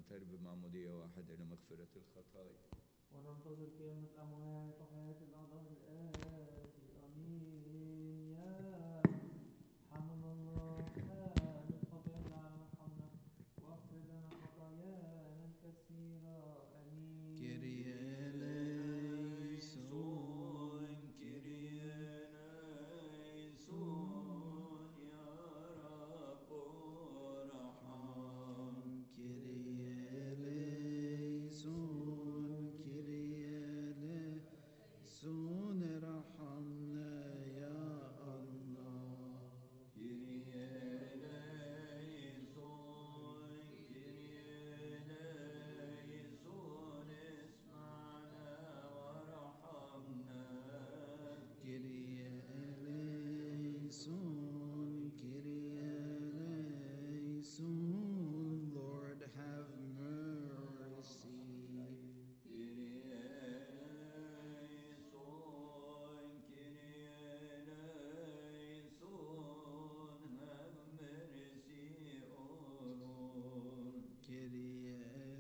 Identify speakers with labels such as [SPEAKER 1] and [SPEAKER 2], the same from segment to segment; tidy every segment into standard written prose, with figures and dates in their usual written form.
[SPEAKER 1] ونمتر بمعمودية واحدة لمغفرة الخطايا.
[SPEAKER 2] وننتظر قيامة الأموات وحياة الأعضاء الآتي. آمين. يا حمل الله حامل خطايانا على مرحمنا واغفر لنا خطايانا الكثيرة. آمين.
[SPEAKER 3] كيريا ليسون كيريا ليسون يا رب ارحم كيريا ليسون كيريا ليسون ارحمنا يا الله كيريا ليسون كيريا ليسون اسمعنا ورحمنا كيريا ليسون كيريا ليسون Lord have mercy كيريا ليسون كيريا ليسون have mercy O Lord كيريا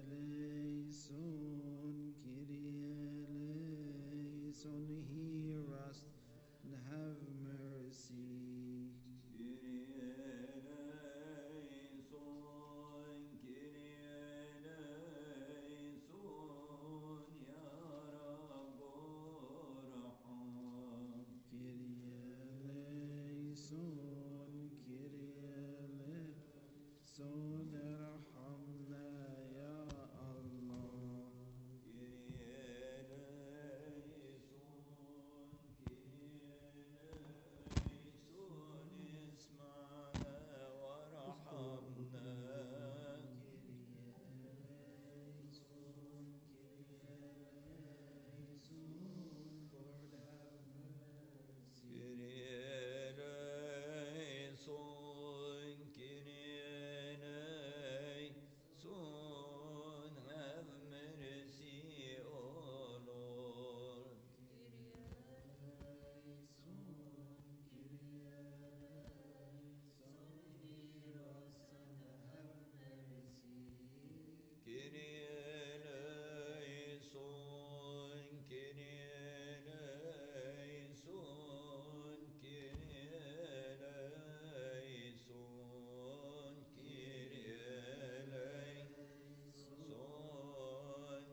[SPEAKER 3] ليسون كيريا ليسون hear us and have mercy كيريا ليسون كيريا ليسون يا رب ارحم كيريا ليسون كيريا ليسون ارحمنا يا الله كيريا ليسون كيريا ليسون اسمعنا ورحمنا كيريا ليسون كيريا ليسون Lord have mercy كيريا ليسون كيريا ليسون have mercy O Lord كيريا ليسون كيريا ليسون hear us and have mercy كيريا ليسون كيريا ليسون كيريا ليسون كيريا ليسون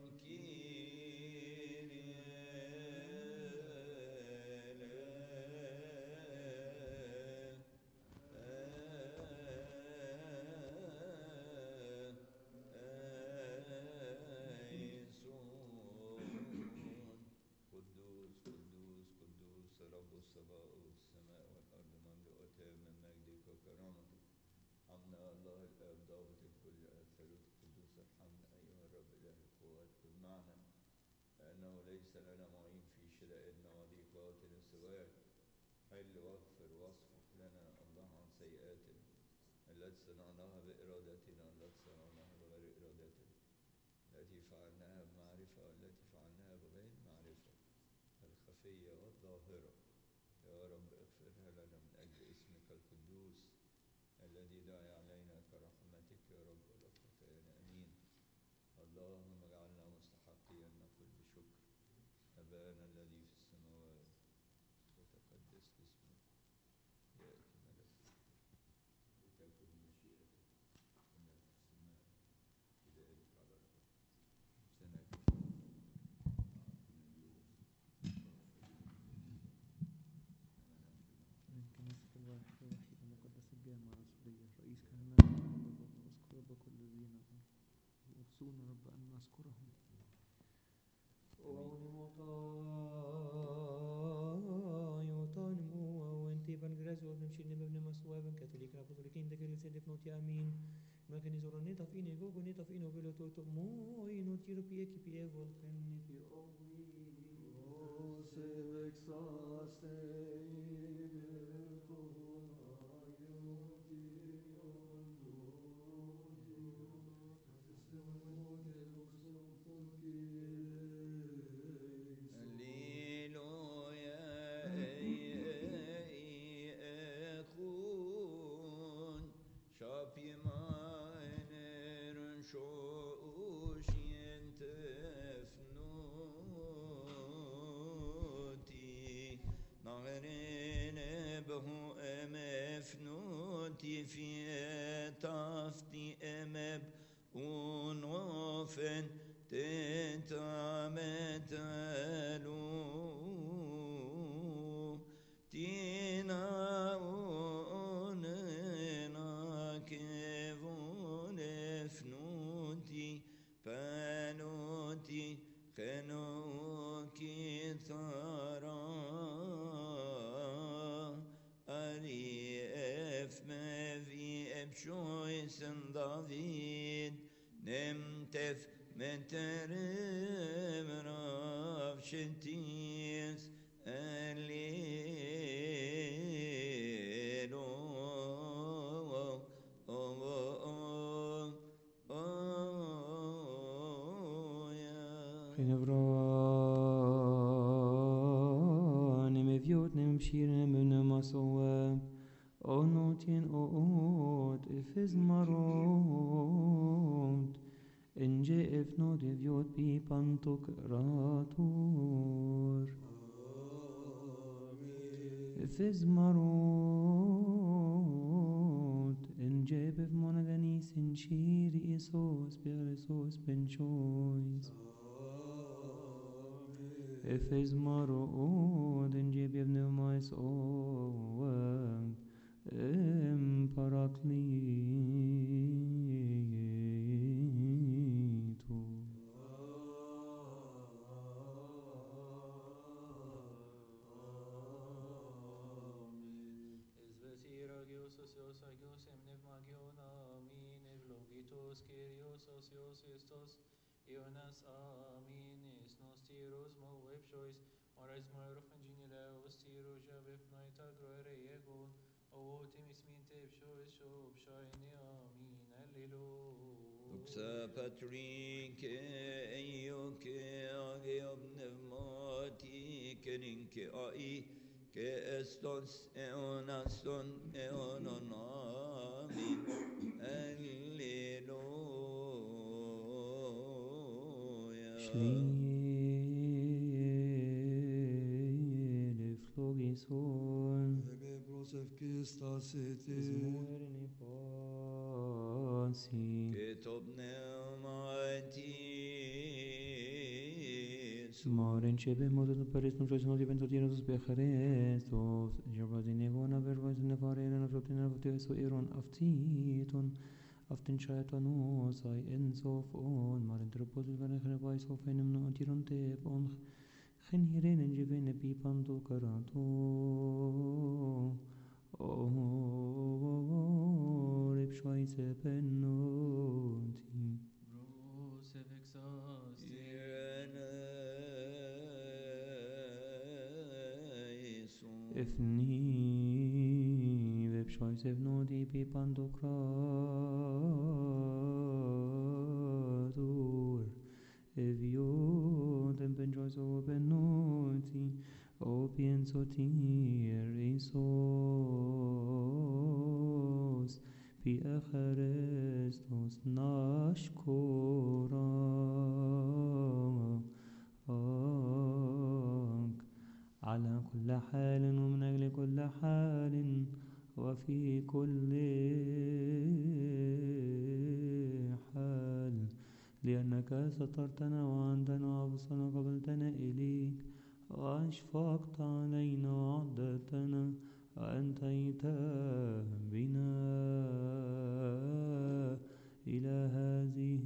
[SPEAKER 3] قدوس قدوس قدوس رب السماء والسماء والأرض مملوءتان من مجدك وكرامتك. حمنا الله الآب ضابط الكل الثالوث القدوس ارحمنا أيها الرب إله القوات كن معنا لأنه ليس لنا معين في شدائدنا وضيقاتنا سواك. حل واغفر واصفح لنا الله عن سيئاتنا التي صنعناها بإرادتنا التي صنعناها بغير إرادتنا التي فعلناها بمعرفة والتي فعلناها بغير معرفة الخفية والظاهرة. يا رب اغفرها لنا من أجل اسمك القدوس الذي دعي علينا كرحمتك يا رب ولخطايانا. آمين. اللهم اجعلنا مستحقين نقول بشكر أبانا الذي في السماوات يتقدس اسمك يأتي ملكوتك لتكن مشيئتك كما في السماء كذلك على الأرض. سنة
[SPEAKER 2] من كنيسة الواحد الوحيد المقدس الجامع الرسولية رئيس كهنة واذكر رب كل الذين يوصون رب أن نذكرهم. Van Grazio dem shinne bevne maswaven katolika apostolikin de kelsen de pnoti amin. Ma ken izorane ta fine go ne ta fine velo to mo ino tiro pie ki pie volken fi ovi. O se vexaste
[SPEAKER 3] Shop ye mine show به أمفنوتي في تفتي أمب ونوفن تتعمتلو تينا وننا كيفون فنوتي فانوتي خنوكي ثرا أري ما في أبشويسن دافيد نمتف مترم راب شتيس الليلو
[SPEAKER 2] خنبران مفيوت نمشير من مسوى أونوتين أوت إفز مروت إنجي إفنو ديفيوت بي بانتوك راتور إفز مروت إنجي بف مونغانيس إنشير إيسوس بيرسوس بنشويس إفز مروت إنجي بف نومايس أوام Parakleto.
[SPEAKER 4] Ionas aminis nos tiros mo webshois orais moirof ingenileus tiro jabef noita groere egon otimis minte shois shob shaini amin alleluia
[SPEAKER 3] Doksa Patrik Eyoke Age Obnevmati Kerinke Ai Ke Estos Eonaston Eonon Amin Alleluia
[SPEAKER 2] Schlele flogison.
[SPEAKER 5] Brosef Kistasiti.
[SPEAKER 2] Zmuerne pasi.
[SPEAKER 3] Ketob Neomati
[SPEAKER 2] Smoren cebe modul peris nu jois noti pentru tine sus pe Hristos. Jabazin egona vervas nefarena na flotina voteso iron aftiton. Aften shaitan osai ensof on mar entropozil vane khrebais of enem no tiron te on khen hiren enjevene pipanto karato rip shoise penoti
[SPEAKER 4] Brosef exasti
[SPEAKER 2] efni rip shoise vnodi pipanto kratur evio dem penjoso penoti o pienso tir isos pi Christos nashkura على كل حال ومن أجل كل حال وفي كل حال لأنك سترتنا وعندنا وأبصرنا قبلتنا إليك وأشفقت علينا وعدتنا وأنتيت بنا إلى هذه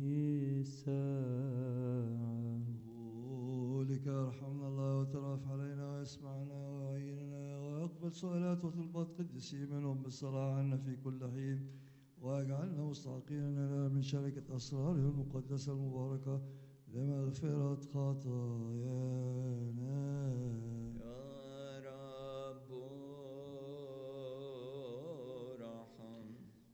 [SPEAKER 2] الساعة
[SPEAKER 5] لك ارحمنا الله وترف علينا واسمعنا وعيننا واقبل صلاه وطلبات قدسي منهم بالصلاه عنا في كل حين واجعلنا مستحقين لنا من شركه اسراره المقدسه المباركه لمغفره خطايانا
[SPEAKER 3] يا رب ارحم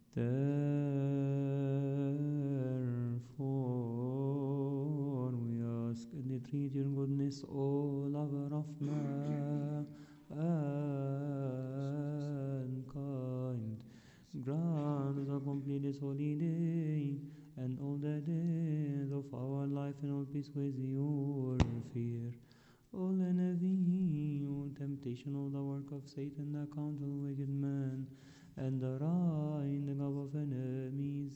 [SPEAKER 2] Therefore, we ask and entreat your goodness, O lover of mankind. Grant us a complete this holy day and all the days of our life in all peace with your fear. All envy, all temptation. temptation of the work of Satan, the count of wicked man, and the rising up of enemies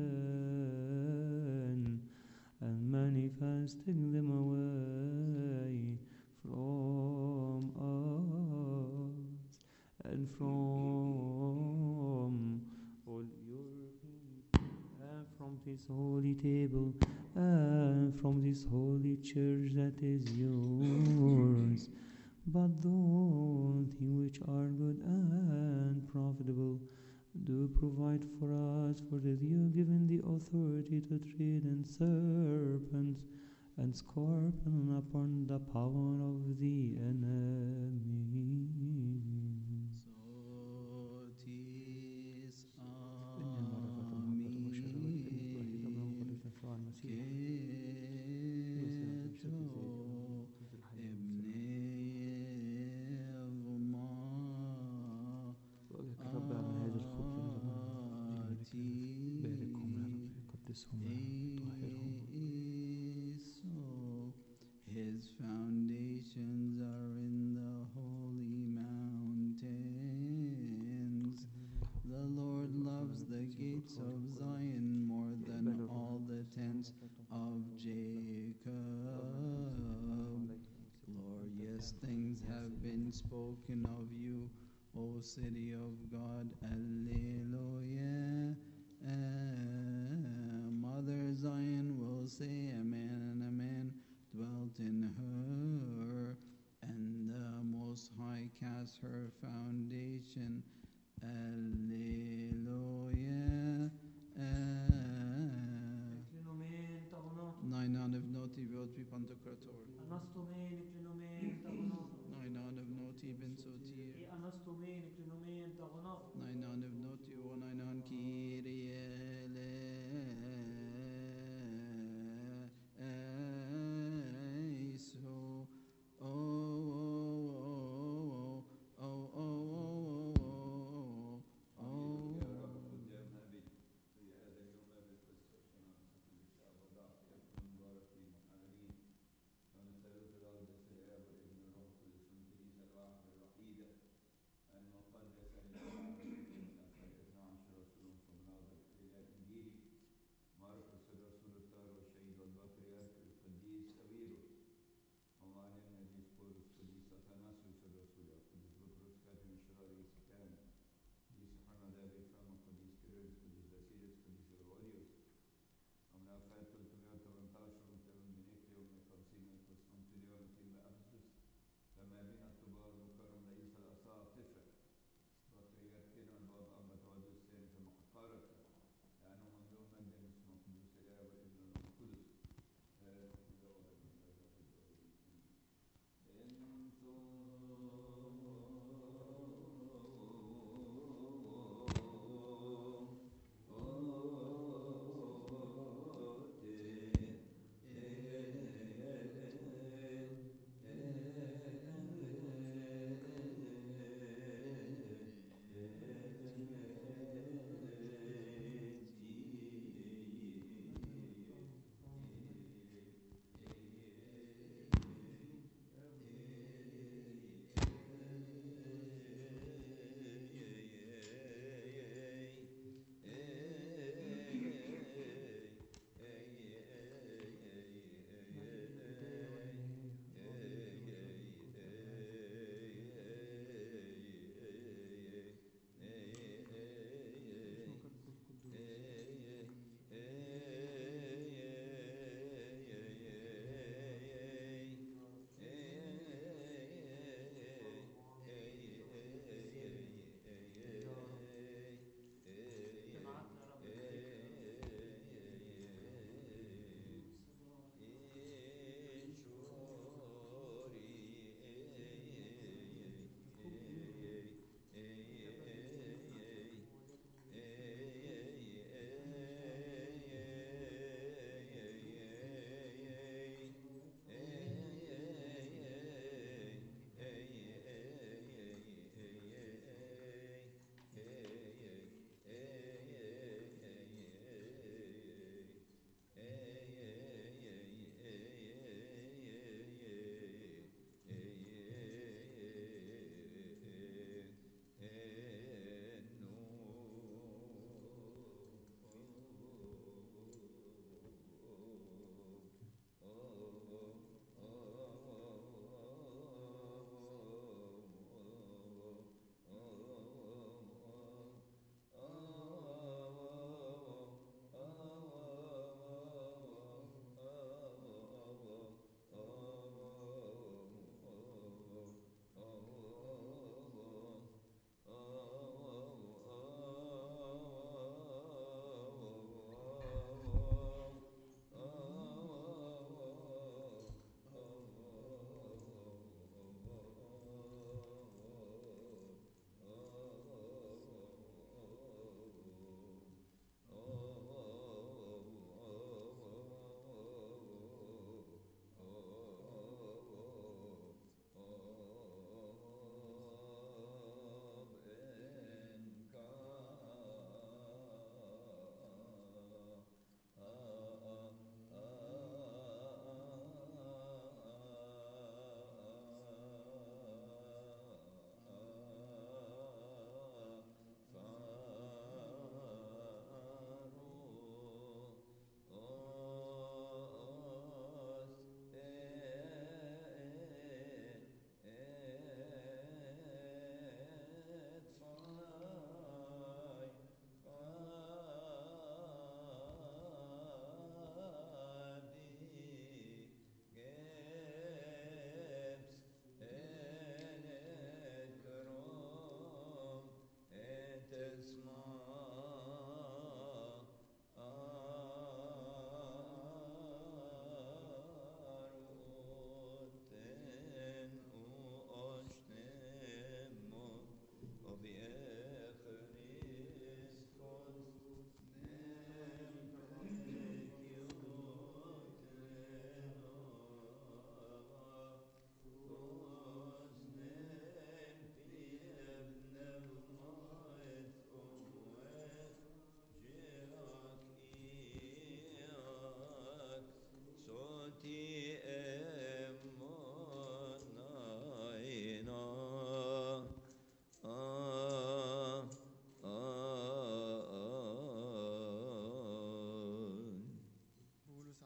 [SPEAKER 2] hidden, and manifesting them away from us, and from all your people, and from this holy table, and from this holy church that is yours. But those things which are good and profitable, do provide for us, for that you have given the authority to tread on serpents and scorpions upon the power of the enemy.
[SPEAKER 6] Sotis
[SPEAKER 2] إن المعرفة والمحبة والشهادة والكلمة الواحدة قبل مقدس يسوع المسيح وأجلك رب على هذا الخبز باركهم يا رب، قدسهم يا رب، طهرهم.
[SPEAKER 6] His foundations are in the holy mountains. The Lord loves the gates of Zion more than all the tents of Jacob. Glorious things have been spoken of you, O city of God. Alleluia. Mother Zion will say amen, and amen dwelt in her, and the Most High cast her foundation. Alleluia. Nine of noti voti pantocrator. Nine of noti ben sotir. Nine of noti o nine on Kyrie eleison.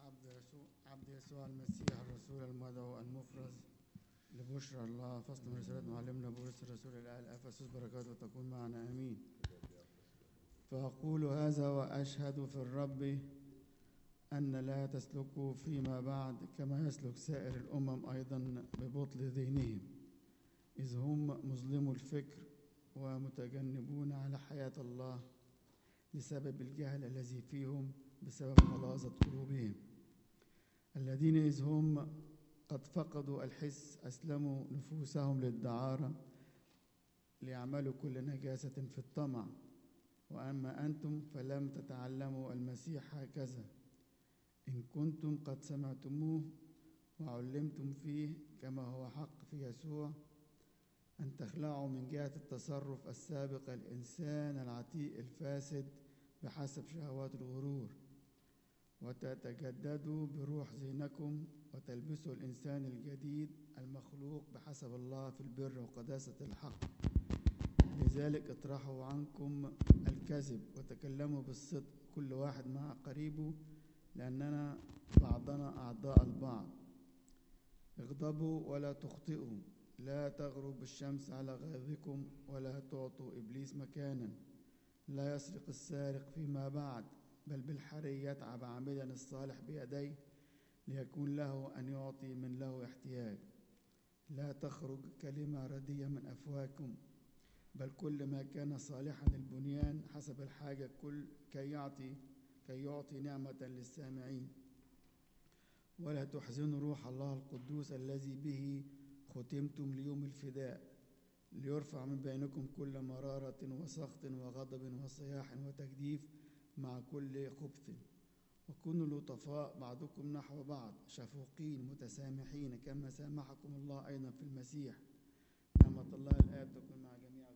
[SPEAKER 7] عبد يسوع المسيح الرسول المدعو المفرز لبشرى الله فصل من رسالة معلمنا بولس الرسول إلى أهل أفسس بركاته تكون معنا آمين. فأقول هذا وأشهد في الرب أن لا تسلكوا فيما بعد كما يسلك سائر الأمم أيضا ببطل ذهنهم، إذ هم مظلمو الفكر ومتجنبون على حياة الله بسبب الجهل الذي فيهم بسبب غلاظة قلوبهم، الذين إذ هم قد فقدوا الحس أسلموا نفوسهم للدعارة ليعملوا كل نجاسة في الطمع. وأما أنتم فلم تتعلموا المسيح هكذا، إن كنتم قد سمعتموه وعلمتم فيه كما هو حق في يسوع، أن تخلعوا من جهة التصرف السابق الإنسان العتيق الفاسد بحسب شهوات الغرور، وتتجددوا بروح ذهنكم وتلبسوا الإنسان الجديد المخلوق بحسب الله في البر وقداسة الحق. لذلك اطرحوا عنكم الكذب وتكلموا بالصدق كل واحد مع قريبه، لأننا بعضنا أعضاء البعض. اغضبوا ولا تخطئوا، لا تغرب الشمس على غيظكم ولا تعطوا إبليس مكانا. لا يسرق السارق فيما بعد، بل بالحري يتعب عاملا الصالح بيديه ليكون له أن يعطي من له احتياج. لا تخرج كلمة ردية من أفواهكم، بل كل ما كان صالحا للبنيان حسب الحاجة كي يعطي نعمة للسامعين. ولا تحزنوا روح الله القدوس الذي به ختمتم ليوم الفداء، ليرفع من بينكم كل مرارة وسخط وغضب وصياح وتجديف مع كل خبث. وكونوا لطفاء بعضكم نحو بعض، شفوقين متسامحين كما سامحكم الله أيضا في المسيح. نعمة الله الآب تكون مع جميعكم.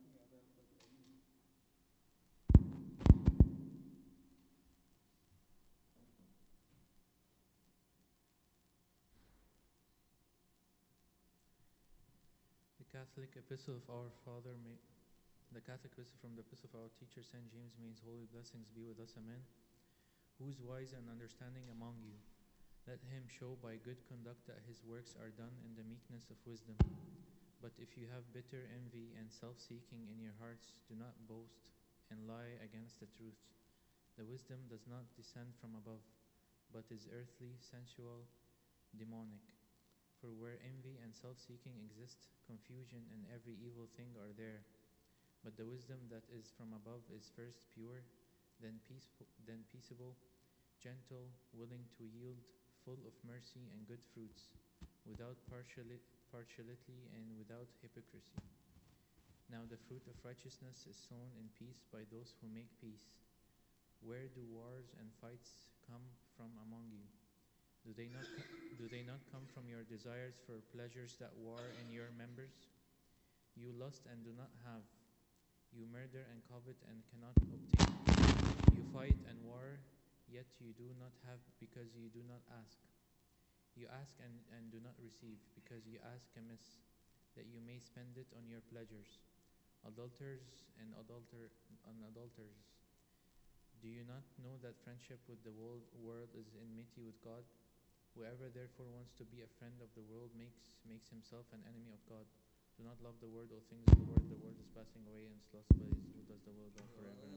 [SPEAKER 4] The Catholic Epistle of our Father, the Catholic Epistle from the Epistle of our teacher St. James, may his holy blessings be with us, amen. Who is wise and understanding among you? Let him show by good conduct that his works are done in the meekness of wisdom. But if you have bitter envy and self-seeking in your hearts, do not boast and lie against the truth. The wisdom does not descend from above, but is earthly, sensual, demonic. For where envy and self-seeking exist, confusion and every evil thing are there. But the wisdom that is from above is first pure, then peaceable, gentle, willing to yield, full of mercy and good fruits, without partiality and without hypocrisy. Now the fruit of righteousness is sown in peace by those who make peace. Where do wars and fights come from among you? Do they not come from your desires for pleasures that war in your members? You lust and do not have. You murder and covet and cannot obtain. You fight and war, yet you do not have because you do not ask. You ask and do not receive, because you ask amiss, that you may spend it on your pleasures. Adulterers and adulterers, do you not know that friendship with the world is enmity with God? Whoever therefore wants to be a friend of the world makes himself an enemy of God. Do not love the world or things of the world. The world is passing away and is lost, but who does the will go forever.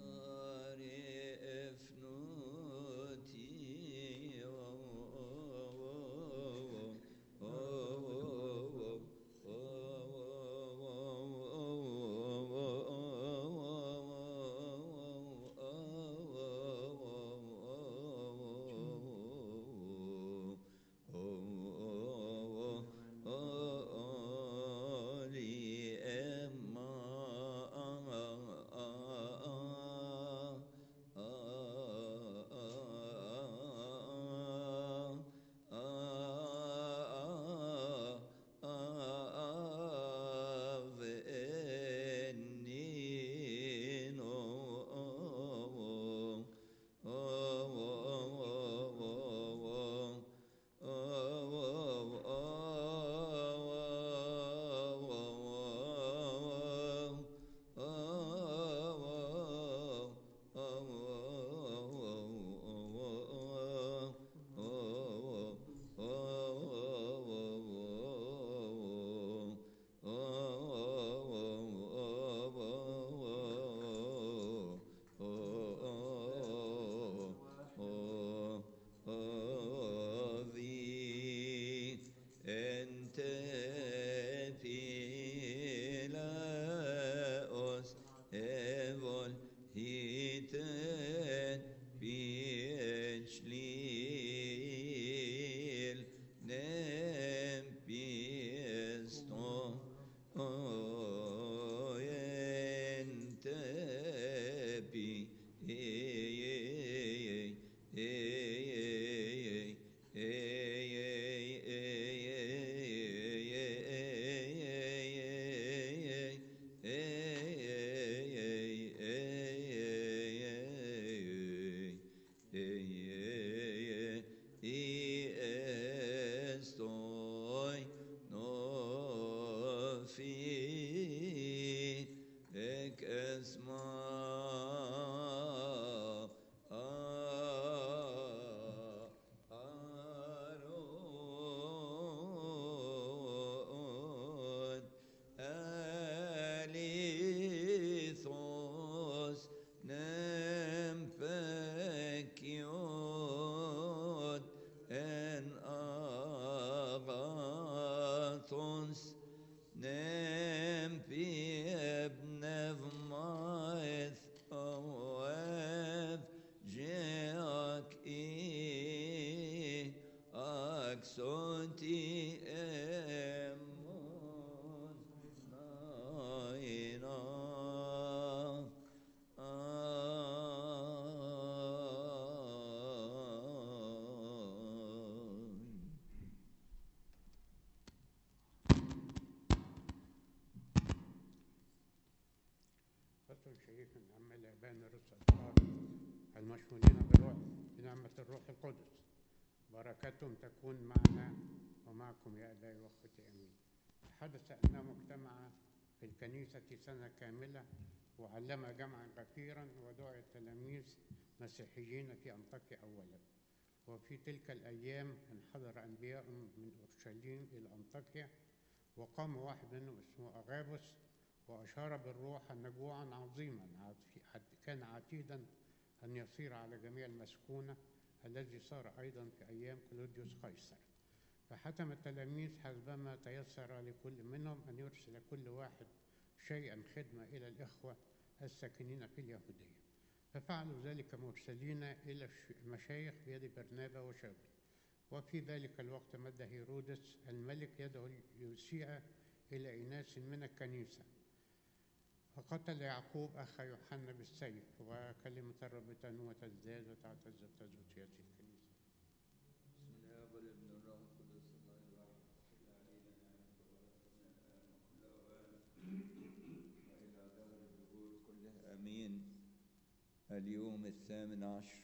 [SPEAKER 3] صوتي أمون ناينا
[SPEAKER 8] فصل شريف عم العبان الرسل المشمولين بالروح بنعمة الروح القدس، بركاتهم تكون معنا ومعكم يا أبائي وأخوتي آمين. حدث أنه اجتمع في الكنيسة سنة كاملة وعلم جمعا كثيرا ودعا التلاميذ مسيحيين في أنطاكيا أولا. وفي تلك الأيام انحدر أنبياء من أورشليم إلى أنطاكيا، وقام واحد منهم اسمه أغابوس وأشار بالروح أن جوعا عظيما كان عتيدا أن يصير على جميع المسكونة الذي صار أيضا في أيام كلوديوس قيصر. فحتم التلاميذ حسبما تيسر لكل منهم أن يرسل كل واحد شيئا خدمة إلى الإخوة الساكنين في اليهودية. ففعلوا ذلك مرسلين إلى المشايخ بيد برنابا وشاول. وفي ذلك الوقت مد هيرودس الملك يده ليوسيع إلى إناس من الكنيسة، فقتل يعقوب أخ يوحنا بالسيف، وكلمة الرب تنمو وتزداد وتعتز وتزود في هذه الكنيسة.
[SPEAKER 3] بسم الله والابن والروح القدس الله الواحد صل علينا نعمة وبركة من وإلى دهر الدهور كله آمين. اليوم 18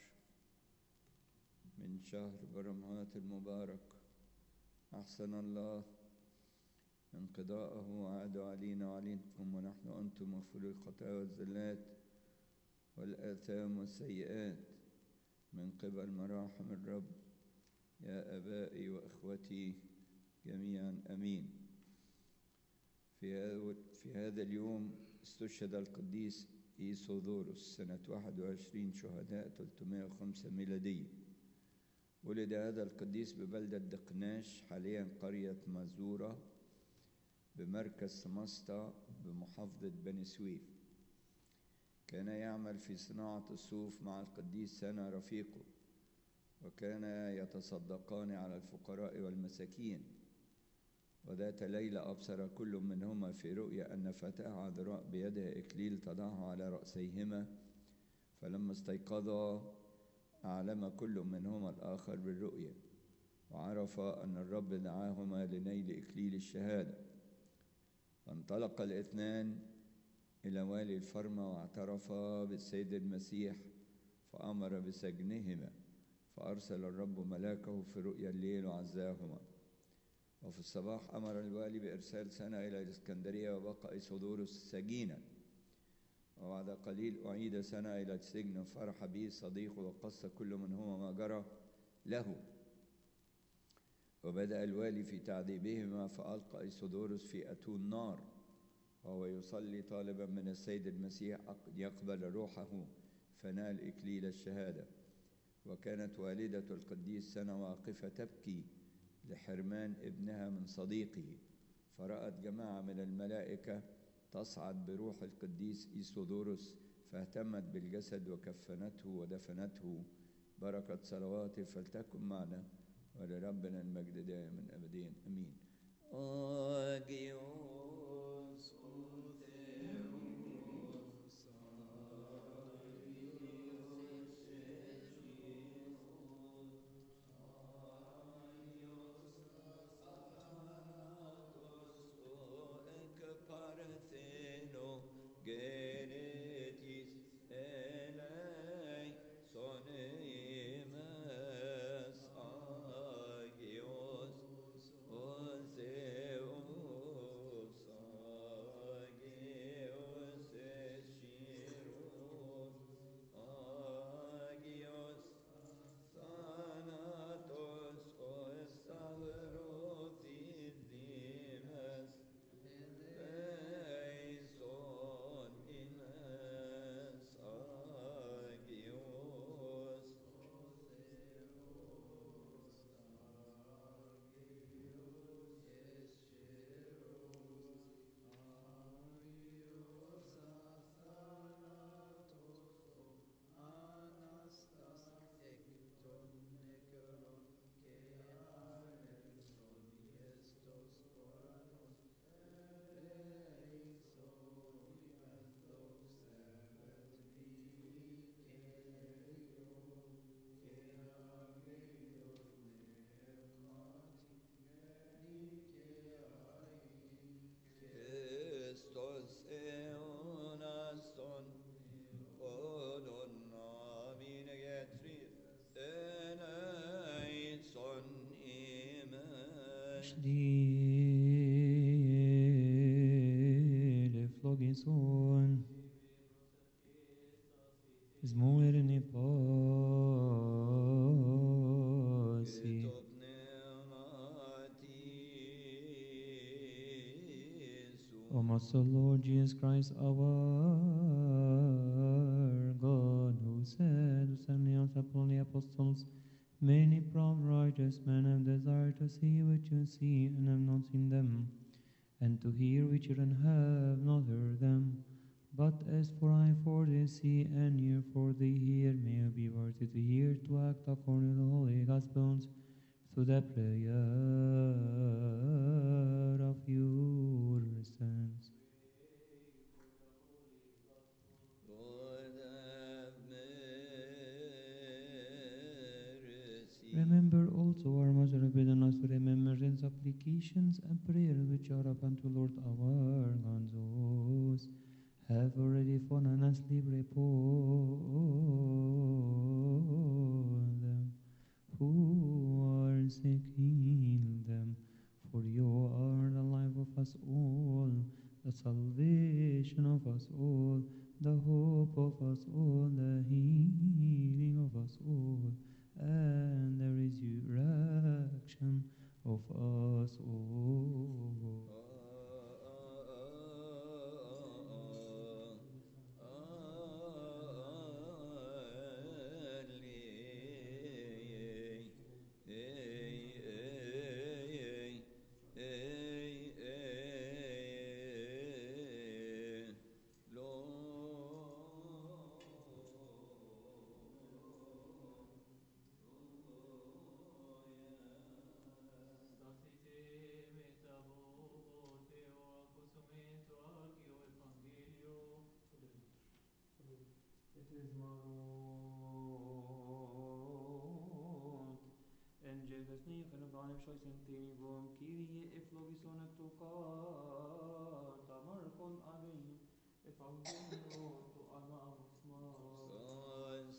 [SPEAKER 3] من شهر برمهات المبارك، أحسن الله انقضاءه وعاد علينا وعليكم ونحن أنتم مغفوري الخطايا والزلات والآثام والسيئات من قبل مراحم الرب يا آبائي وإخوتي جميعا آمين. في هذا اليوم استشهد القديس إيسودوروس سنة 21 شهداء 305 ميلادية. ولد هذا القديس ببلدة دقناش حاليا قرية مازورة بمركز سمسطة بمحافظة بني سويف. كان يعمل في صناعة الصوف مع القديس سنا رفيقه، وكان يتصدقان على الفقراء والمساكين. وذات ليلة أبصر كل منهما في رؤيا أن فتاة عذراء بيدها إكليل تضعه على رأسيهما، فلما استيقظا أعلم كل منهما الآخر بالرؤيا، وعرف أن الرب دعاهما لنيل إكليل الشهادة. فانطلق الاثنان إلى والي الفرما واعترفا بالسيد المسيح، فأمر بسجنهما، فأرسل الرب ملاكه في رؤيا الليل وعزاهما. وفي الصباح أمر الوالي بإرسال سنة إلى الإسكندرية، وبقى إيسودوروس سجينا. وبعد قليل أعيد سنة إلى السجن، فرح به صديقه وقص كل منهما ما جرى له. وبدأ الوالي في تعذيبهما، فألقى إيسودوروس في أتون نار وهو يصلي طالبا من السيد المسيح يقبل روحه، فنال إكليل الشهادة. وكانت والدة القديس سنة واقفة تبكي لحرمان ابنها من صديقه، فرأت جماعة من الملائكة تصعد بروح القديس إيسودوروس، فاهتمت بالجسد وكفنته ودفنته. بركة صلواته فلتكن معنا ولربنا المجد دائما أبدين آمين.
[SPEAKER 2] Dile flogison Zmuirni pasi O Master Lord Jesus Christ our God, who said to send the upon the apostles, many proud righteous men have desired to see what you see and have not seen them, and to hear which you have not heard them. But as for I, for they see, and you, for they hear, may you be worthy to hear, to act according to the holy Gospels, through the prayer of your saints. Remember also our Mother forbidden us to remember in supplications and prayers which are upon to Lord our God. Those have already fallen asleep, repose them. Who are sick, heal them. For you are the life of us all, the salvation of us all, the hope of us all, the healing of us all, and the resurrection of us all. Angeles negen Abraham Shoysen Tenigom Kyrie Eflogison Tuka Tamarkon Alim Efalgeno to Anamusma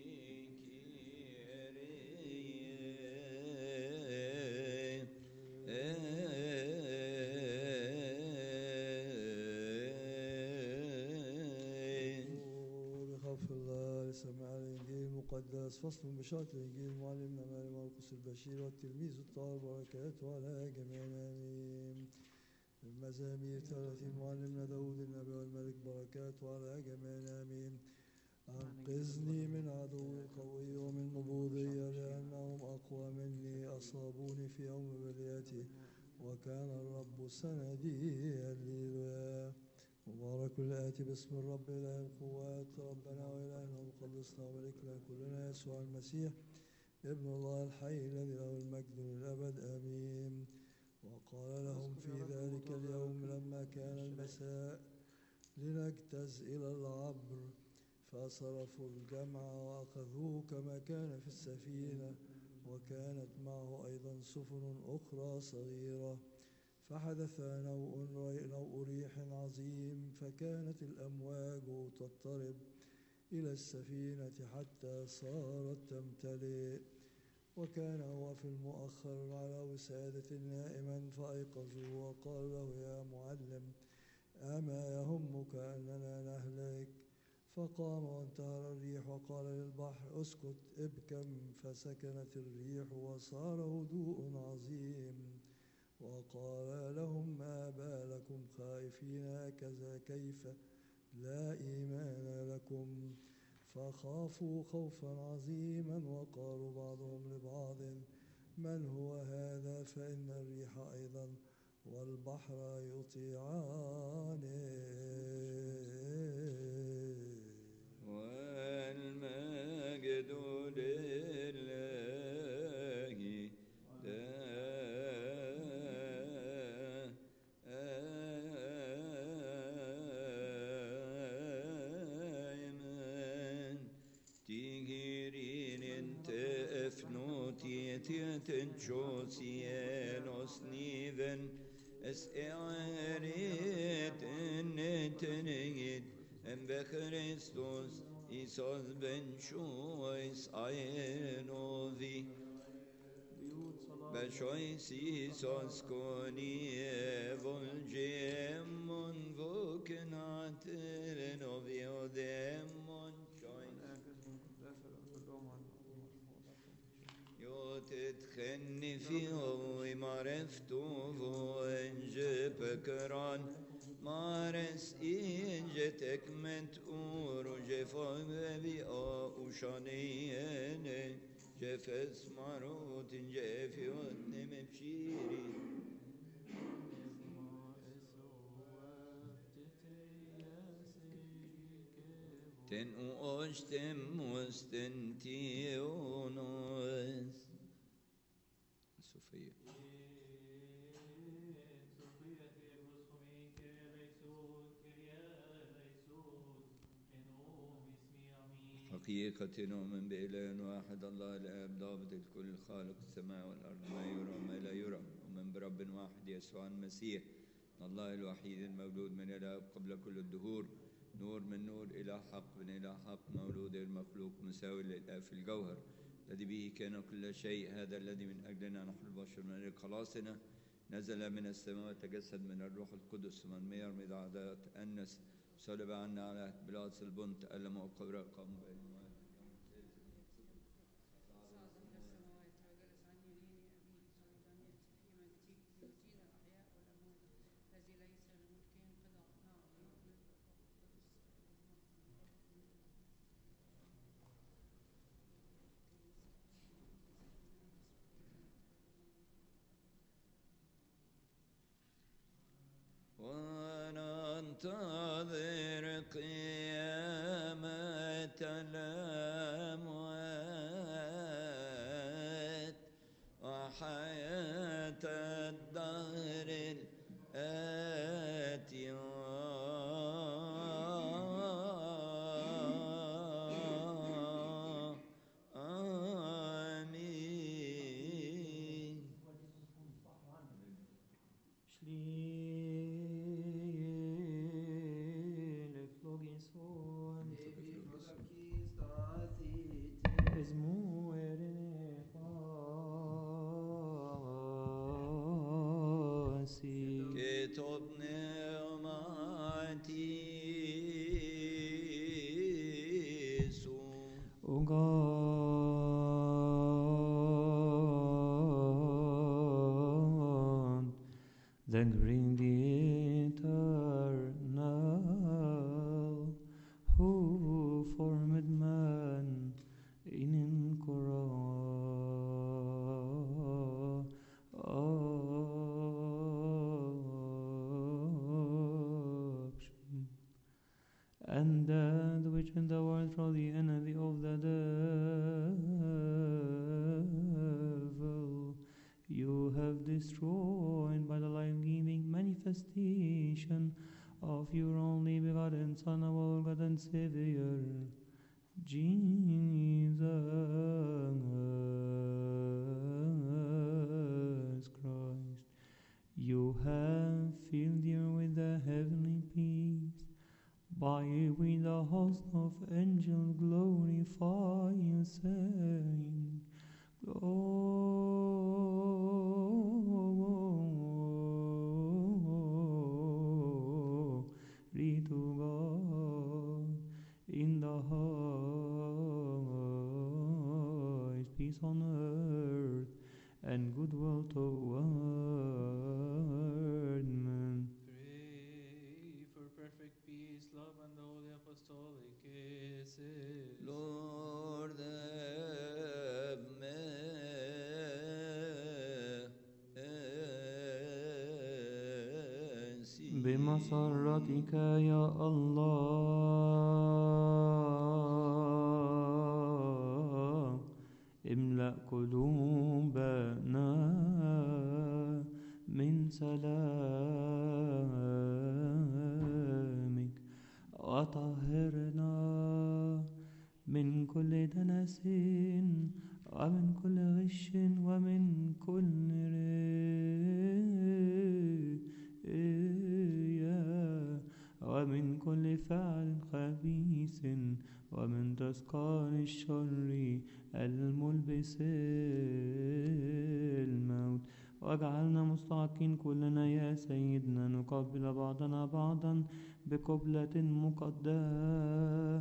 [SPEAKER 5] بخوف الله لسماع الإنجيل المقدس فصل بشارة الإنجيل معلمنا ماري مرقس البشير والتلميذ الطاهر بركاته على جميعنا آمين. المزامير 30 معلمنا داود النبي والملك بركاته على جميعنا آمين. أنقذني من عدو القوي ومن نبوذية لأنهم أقوى مني أصابوني في يوم بليتي وكان الرب سندي. هللويا. مبارك الآتي باسم الرب إله القوات ربنا وإلهنا ومخلصنا وملكنا كلنا يسوع المسيح ابن الله الحي الذي له المجد للأبد آمين. وقال لهم في ذلك اليوم لما كان المساء لنجتز إلى العبر فصرفوا الجمع وأخذوه كما كان في السفينة وكانت معه أيضا سفن أخرى صغيرة. فحدث نوء ريح عظيم فكانت الأمواج تضطرب إلى السفينة حتى صارت تمتلئ. وكان هو في المؤخر على وسادة نائما فأيقظوه وقال له يا معلم أما يهمك أننا نهلك؟ فقام وانتهر الريح وقال للبحر اسكت ابكم فسكنت الريح وصار هدوء عظيم. وقال لهم ما بالكم خائفين هكذا كيف لا إيمان لكم؟ فخافوا خوفا عظيما وقالوا بعضهم لبعض من هو هذا؟ فإن الريح أيضا والبحر يطيعان.
[SPEAKER 3] والمجد لله دائما تيجيرين انت افنوتي تنشوسيانوس نيذن اسئعاريت ان تنيد ام بخريستوس إيسوس بن شويس عينوذي choisisos volgemon vocenater noviodemon تتخني فيه ومعرفته وإنجي بكران مارس إنجي تكمنت أورو جفا بيئة وشانيين جفس ماروت جفي ودنم بشيري تن أشتم مستنتيونوس صوفيا حقيقة نؤمن بإله واحد الله الآب ضابط الكل خالق السماء والأرض ما يرى وما لا يرى ومن برب واحد يسوع المسيح الله الوحيد المولود من الآب قبل كل الدهور نور من نور إلى حق من إلى حق مولود المخلوق مساوي للآب في الجوهر الذي به كان كل شيء هذا الذي من أجلنا نحن البشر من أجل خلاصنا نزل من السماء وتجسد من الروح القدس من مير مدعدات أنس صلب عنا على بلاط البنت ألم وقبر قام بين وننتظر قيامة الأموات وحياة الدهر الآتية
[SPEAKER 2] The great eternal, who formed man in incorruption, and that which in the world through the envy of the devil you have destroyed by the life-giving manifestation of your only begotten Son, our God and Savior, Jesus Christ. You have filled the earth with the heavenly peace, by which the host of angels glorify you, saying, Glory to God in the highest, peace on earth, and goodwill toward men.
[SPEAKER 4] Pray for perfect peace, love, and the holy apostolic kisses.
[SPEAKER 3] Lord have mercy.
[SPEAKER 2] بمسرتك يا الله املأ قلوبنا من سلامك وطهرنا من كل دنس ومن كل غش ومن كل رياء ومن كل فعل خبيث ومن تذكار الشر الملبس الموت واجعلنا مستحقين كلنا يا سيدنا نقبل بعضنا بعضا بقبلة مقدسة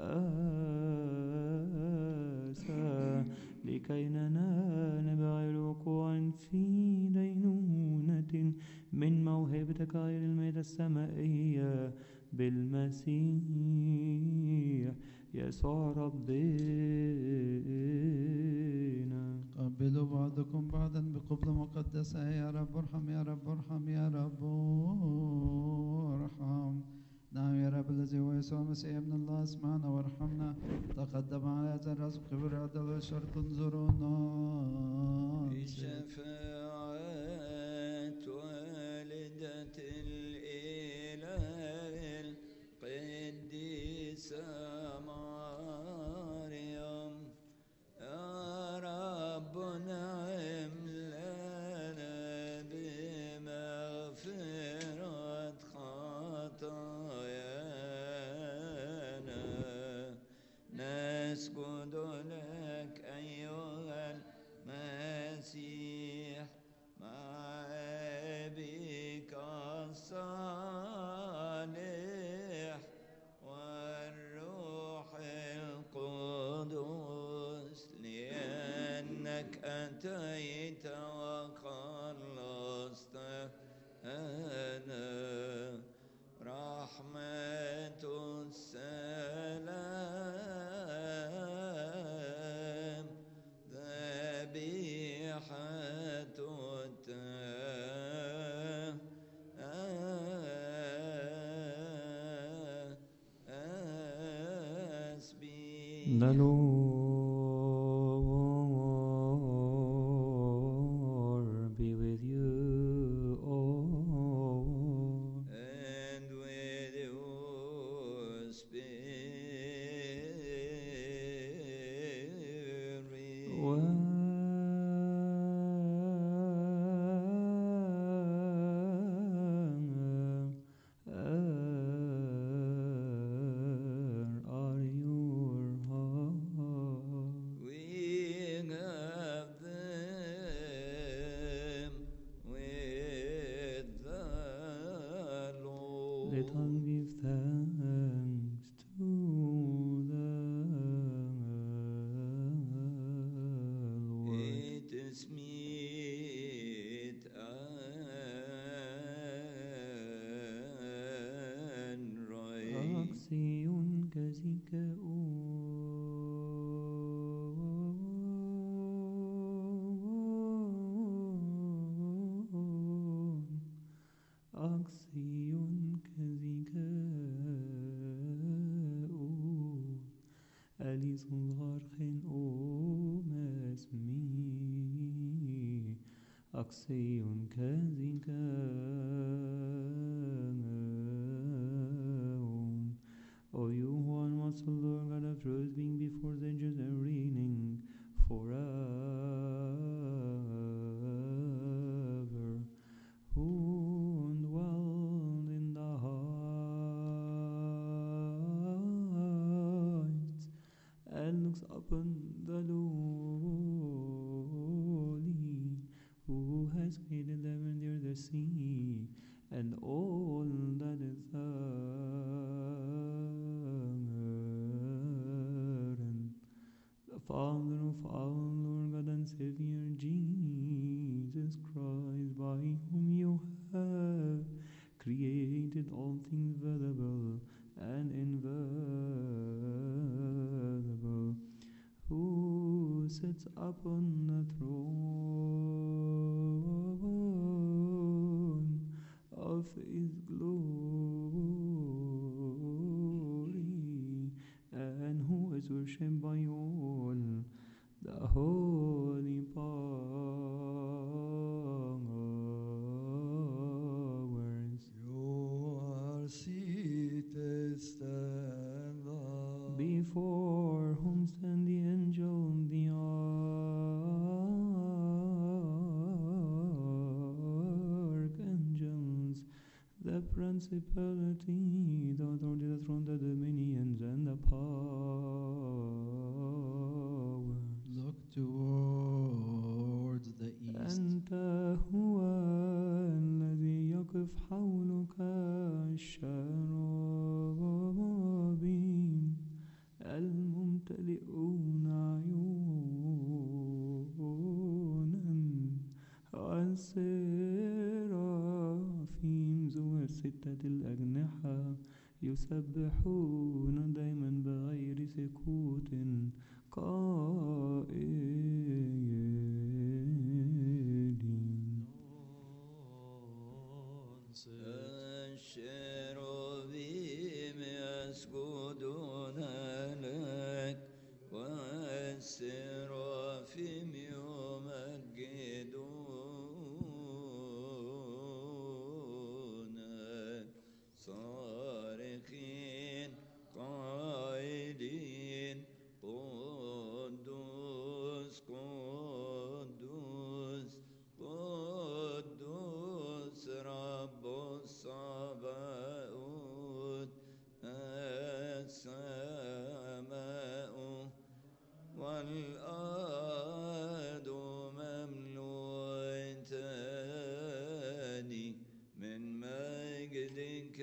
[SPEAKER 2] لكي ننال بغير وقوع في دينونة من موهبتك غير الميت السمائية بالمسيح يسوع ربنا.
[SPEAKER 6] قبلوا بعضكم بعضا بقبلة مقدسة. يا رب ارحم يا رب ارحم يا رب ارحم. نعم يا رب الذي هو يسوع المسيح ابن الله اسمعنا وارحمنا. تقدم على هذا الرأس بكبر عدل والشر تنظرنا
[SPEAKER 3] بشفاعة والدة الإله القديسة مريم يا رب نعم لنا بمغفرة خطايانا نسجد لك أيها المسيح مع أبيك الصالح والروح القدس لأنك أتيت وخلصتنا رحمة السلام ذبيحة
[SPEAKER 2] The Lord be with you all.
[SPEAKER 3] and with your spirit.
[SPEAKER 2] Let us give thanks to the Lord.
[SPEAKER 3] It is meet and right.
[SPEAKER 2] Axion كزكاون أكسيون كزكاون أليسون غارخين أوماسمي أكسيون كزكاون O you who are most Lord God of truth, being before the angels and reigning forever, who dwell in the heights and looks upon the lowly, who has created them and the sea and all that is therein, the Father of our Lord God and Savior Jesus Christ, by whom you have created all things visible and invisible, who sits upon the throne of his glory, and who is worshipped by all the holy powers.
[SPEAKER 5] You are seated, stand up.
[SPEAKER 2] Before whom stand the angel, the archangels, the principality, the authority, the throne, the dominions, and the power.
[SPEAKER 6] Look towards the east.
[SPEAKER 2] And أنت هو الذي يقف حولك الشرابين الممتلئون عيونا والسرافيم ذو الستة الأجنحة يسبحون دائما بغير سكوت قائلين
[SPEAKER 3] الشرابيم يسجدون لك والسرافيم يمجدونك صارخين قائلين قدوس قدوس قدوس رب الصباؤوت السماء والأرض مملوءتان من مجدك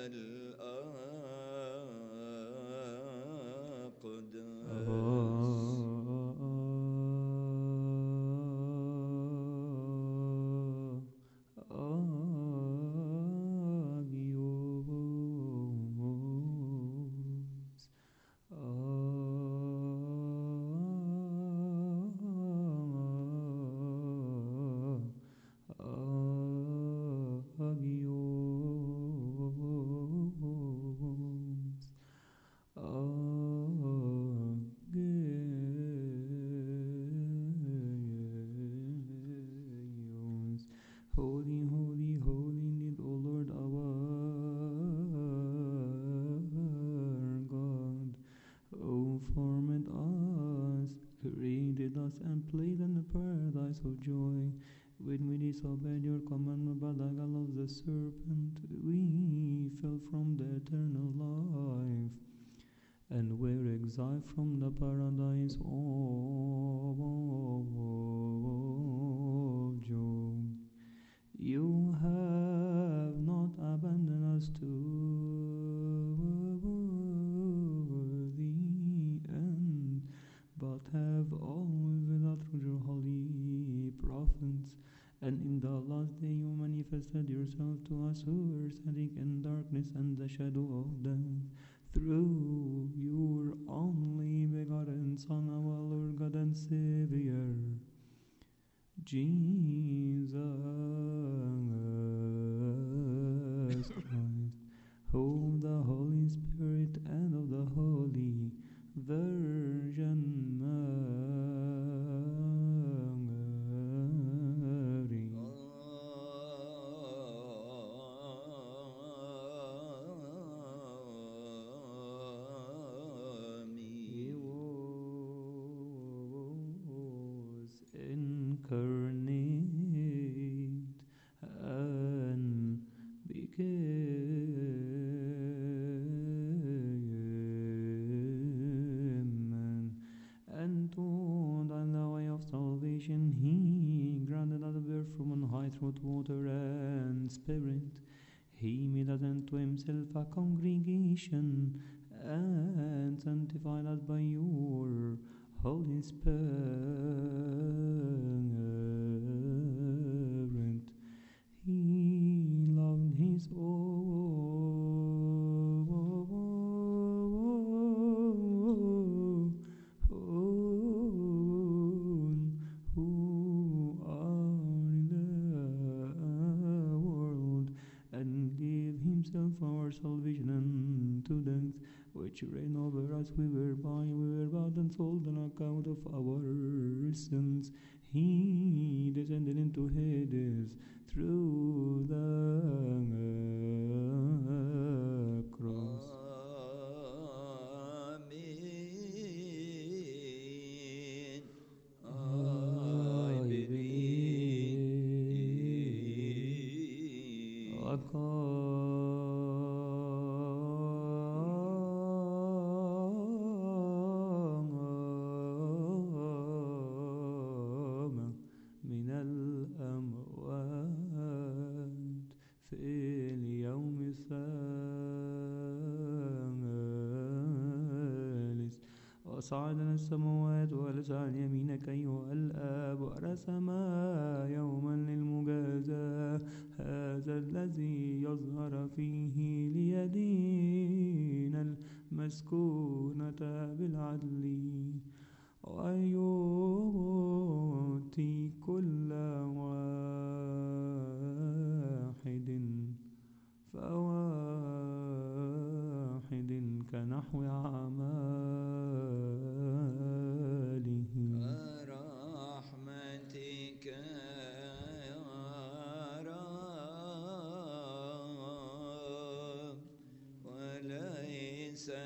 [SPEAKER 3] Holy, holy, holy indeed, O Lord our God, who formed us, created us, and placed in the paradise of joy. When we disobeyed your commandment by the guile of the serpent, we fell from the eternal life and were exiled from the paradise of joy. You have not abandoned us to the end, but have always with us through your holy prophets. And in the last day you manifested yourself to us who were sitting in darkness and the shadow of death, through your only begotten Son, our Lord God and Savior, Jesus Christ, whom the Holy Spirit and of the Holy Virgin Mary, he was incarnate and became man, and taught on the way of salvation he granted us birth from on high through water and spirit. He made us unto himself a congregation and sanctified us by your Holy Spirit. He loved his own who are in the world, and gave himself for our salvation unto death, which reign over us. We were bought and sold on account of our sins. He descended into Hades through the cross. Amen. I believe.
[SPEAKER 2] من الأموات وصعد إلى السماوات وجلس عن يمينك أيها الآب ورسم يوما للمجازاة هذا الذي يظهر فيه ليدين المسكونة بالعدل ويؤتي كل واحد فواحد كنحو أعماله
[SPEAKER 3] رحمتك يا رب وليس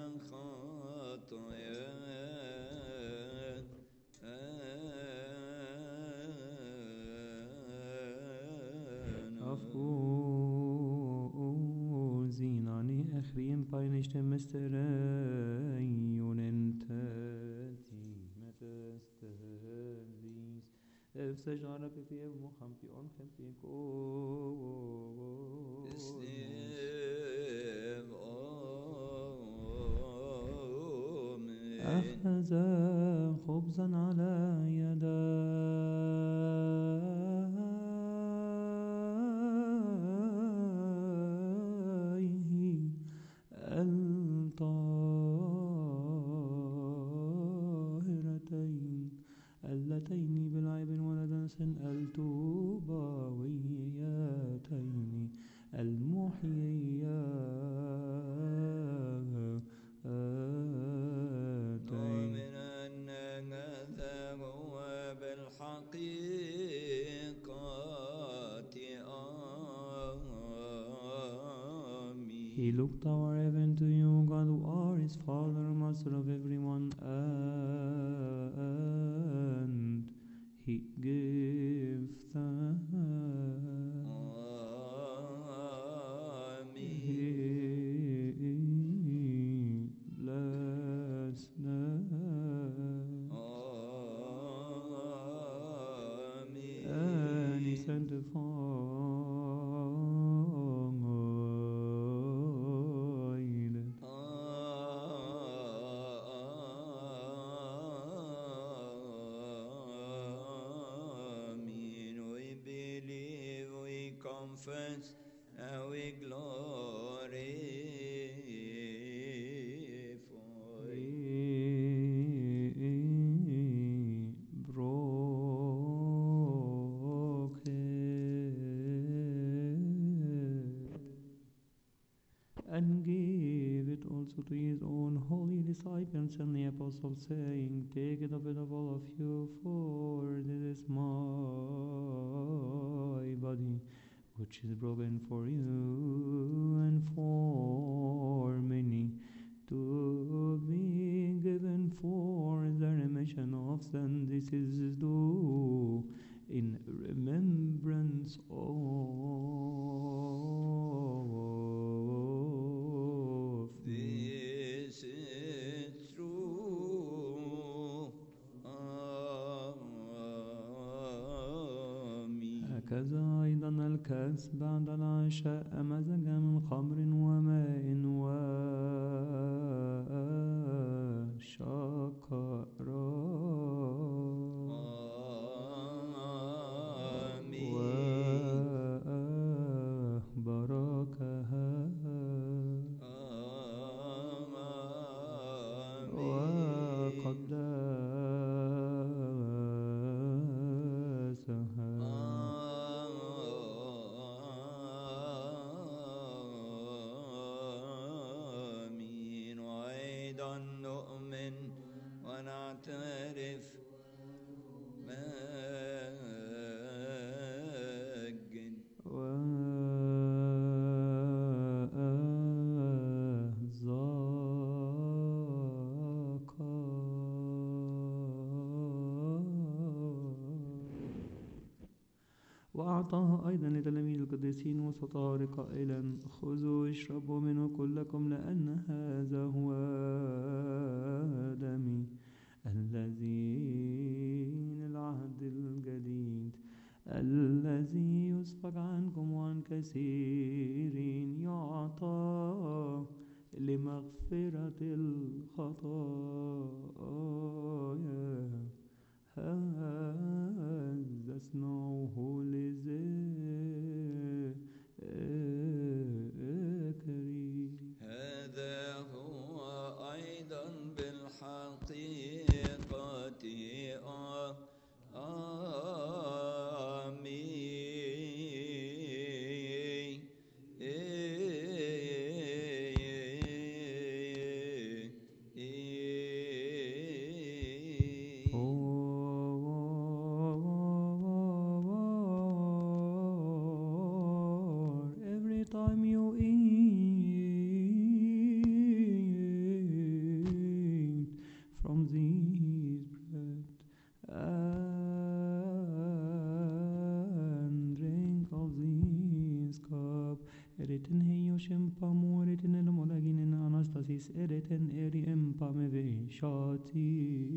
[SPEAKER 2] Zinani echrim peinigte mysterionen metestelis efsejara pipiev mochampion chempiko أخذ خبزا على يديه الطاهرتين اللتين بلعب ولدنس التوبويتين المحييات
[SPEAKER 3] نؤمن أن هذا هو بالحقيقة آمين.
[SPEAKER 2] He looked toward heaven to you, God, who are his Father, Master of everyone, and he gave thanks. He blessed them. And he sent a
[SPEAKER 3] confess and we
[SPEAKER 2] and gave it also to his own holy disciples and the apostles, saying, take it of all of you, for this is my body, which is broken for you and for many, to be given for the remission of sin. This is do in remembrance of
[SPEAKER 3] this is true. آمين.
[SPEAKER 2] هكذا أيضا الكأس بعد العشاء مزج من خمر وماء
[SPEAKER 3] آمين. وأيضا نؤمن ونعترف مجد
[SPEAKER 2] وأعطاه أيضا لتلاميذ القديسين وسطار قائلا خذوا اشربوا منه كلكم لأن هذا هو دمي الذي للعهد الجديد الذي يسفك عنكم وعن كثيرين يعطى لمغفرة الخطايا هذا اصنعه لذاكري.
[SPEAKER 3] هذا هو أيضا بالحقيقة آمين.
[SPEAKER 2] Every time you eat from these bread and drink of this cup, eritin heyoshim pamo, eritin elmolagin in anastasis, eritin eri empame shati.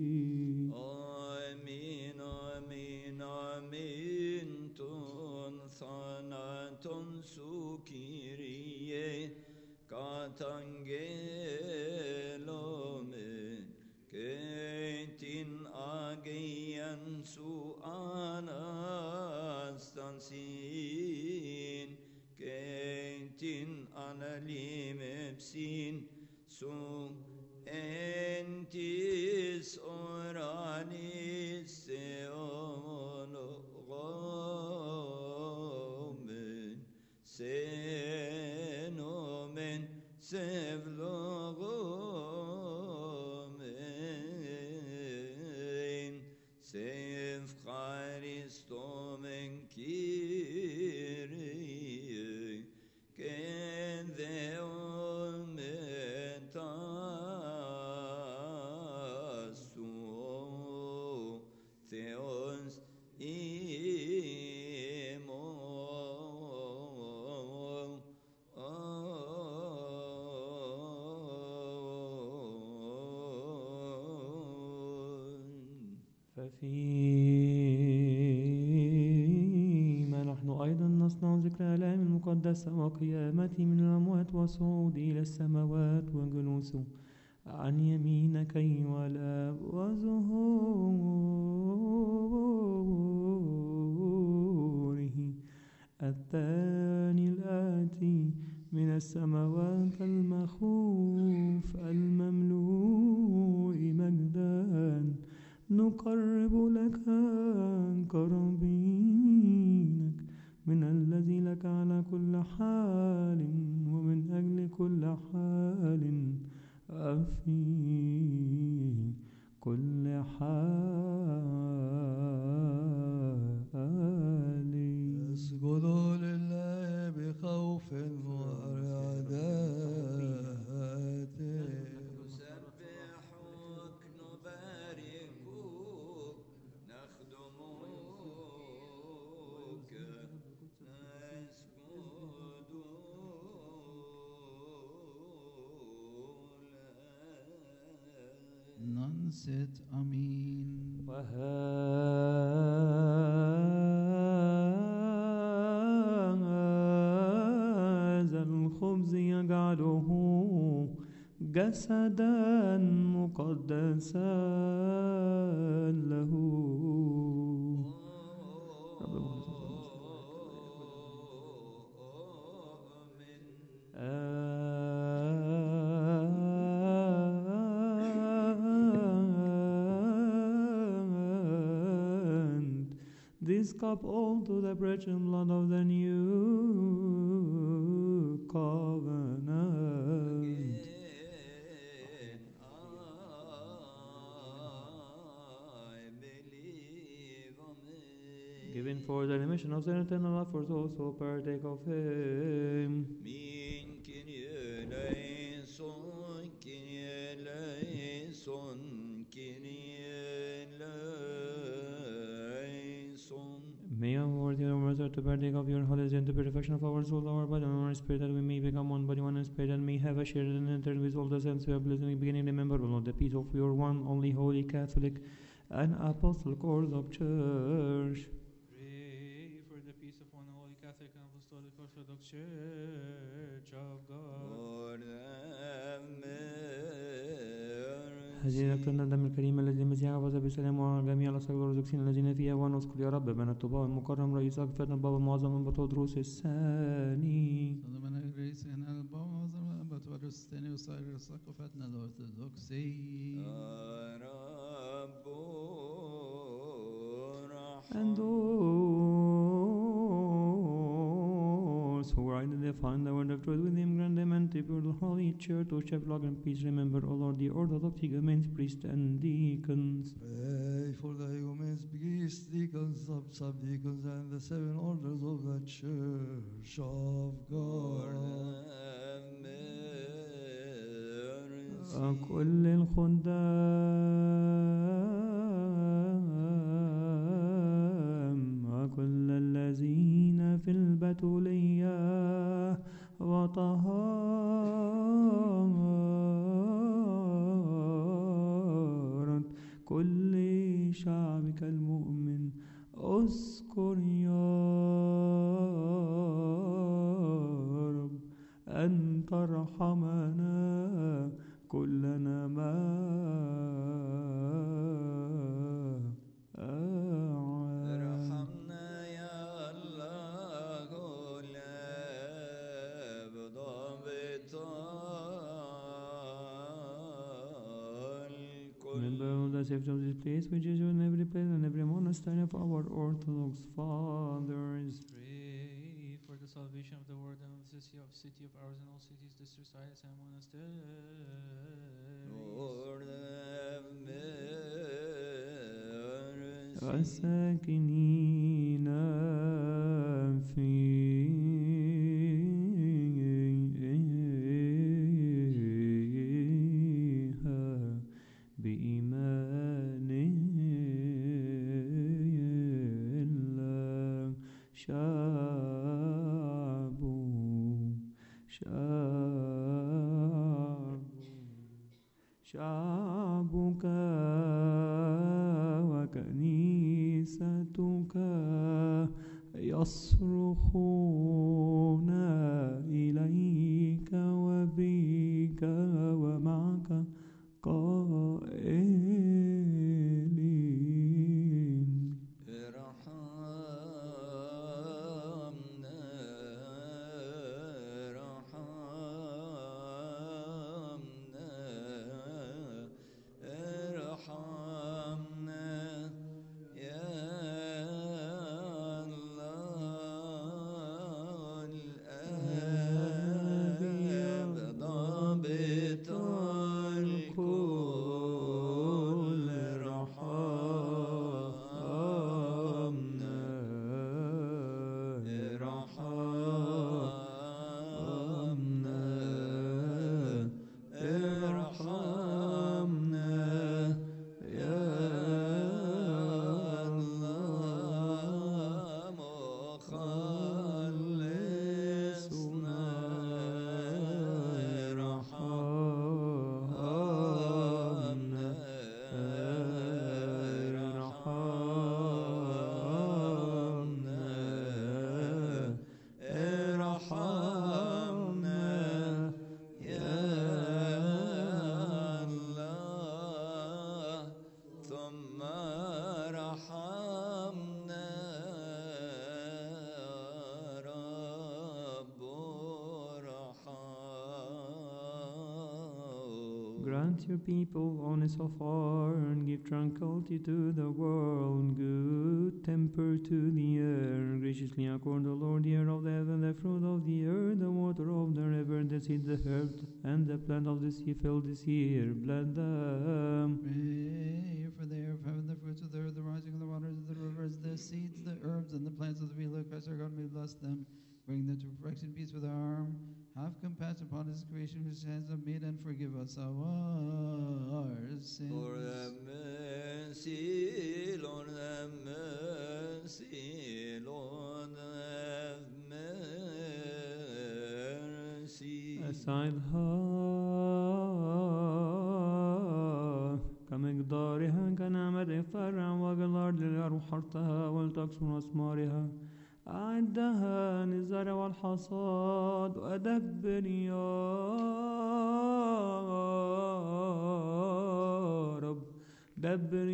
[SPEAKER 3] آمين آمين آمين تون ثاناتون سوكيريه كاتانجيلومين كيتين آجيان سو أناستانسين كيتين أناليم بسين سو entis oranis seonomen senomen sevlogomen sev Christomen Kyrie ken Theos
[SPEAKER 2] ففيما نحن أيضا نصنع ذكر الأيام المقدسة وقيامته من الأموات وصعود إلى السماوات وجلوسه عن يمينك أيها الآب وظهوره الثاني الآتي من السماوات المخوف المملوء مجدا نقرب لك قرابينك من الذي لك على كل حال ومن أجل كل حال في كل حال.
[SPEAKER 5] اسجدوا لله بخوف ورعدات
[SPEAKER 3] نسبحك نباركك نخدمك
[SPEAKER 6] ننصت أمين.
[SPEAKER 2] وهذا الخبز يجعله جسدا مقدسا له. This cup also the bread and blood of the new covenant. Given for the remission of sin and love for those who partake of him.
[SPEAKER 3] Min Kyrie eleison, Kyrie eleison, Kyrie eleison.
[SPEAKER 2] May our Lord give us to partake of your holy and the perfection of our soul, our body, and our spirit, that we may become one body, one spirit, and may have a share in eternity with all the saints who have blessed in the beginning. Remember, O Lord, the peace of your one, only holy, Catholic, and apostolic order of church.
[SPEAKER 9] Pray for the peace
[SPEAKER 4] peace of one holy Catholic and Apostolic Orthodox Church of God.
[SPEAKER 3] For the
[SPEAKER 2] هذه نقطة الدم الكريم الذي المسيح حفظ بسلام وعلى جميع الأسرار والرزقين الذين فيها، ونذكر يا رب بن الطباء المكرم رئيس أكفة البابا المعظم من بطرس الثاني.
[SPEAKER 6] صلى الجريس هنا البابا بطرس الثاني وصاير ثقافتنا الأرثوذكسية.
[SPEAKER 3] رب
[SPEAKER 2] And those who are identifying the word of truth with him, grant them and people the Holy Church, O Shepherd, Lord, and peace. Remember, O Lord, the Orthodox igumens, priests, and deacons.
[SPEAKER 5] Pray for the igumens, priests, deacons, sub-deacons, and the 7 orders of the Church of God.
[SPEAKER 2] كل الخدام وكل الذين في البتولية وطهارة كل شعبك المؤمن، اذكر يا رب أن ترحمنا كلنا ما
[SPEAKER 3] ارحمنا يا الله كل بضابط
[SPEAKER 2] Remember the safety of this place, which is in every place and every monastery of our Orthodox fathers.
[SPEAKER 4] Pray for the salvation of the world and of the city of ours and all cities, districts, islands, and monasteries.
[SPEAKER 3] Lord have mercy.
[SPEAKER 2] والساكنين فيها بإيمان الله شعبك وكنيستك يصرخون إليك وبك ومعك قائلين Grant your people honest of heart, and give tranquility to the world, good temper to the air. Graciously accord, O Lord, the air of the heaven, the fruit of the earth, the water of the river, the seed, the herb, and the plant of the sea. Fill this year, bless them.
[SPEAKER 6] Pray for the air of heaven, the fruits of the earth, the rising of the waters of the rivers, the seeds, the herbs, and the plants of the field. O Christ our God, may bless them. Bring them to perfection, peace with harm. Have compassion upon His creation which hands have made, and forgive us our sins.
[SPEAKER 3] Lord have mercy, Lord have mercy, Lord have mercy.
[SPEAKER 2] أسعدها كمقدارها كنعمة إغفارها وجل الأرض لأرواح حرثها ولتكسر أثمارها أعدها للزرع والحصاد وأدبر يا رب، دبر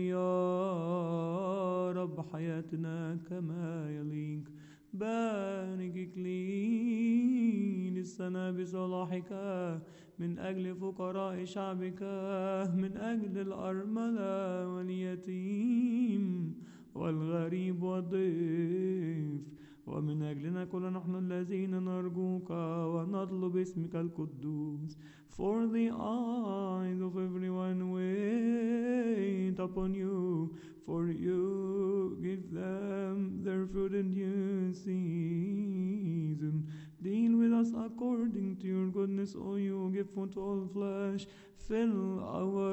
[SPEAKER 2] يا رب حياتنا كما يليق. بارك إكليل السنة بصلاحك من أجل فقراء شعبك، من أجل الأرملة واليتيم والغريب والضيف، ومن أجلنا كل نحن الذين نرجوك ونطلب اسمك القدوس. For the eyes of everyone wait upon you, for you give them their food in due season. Deal with us according to your goodness, O you give food to all flesh. Fill our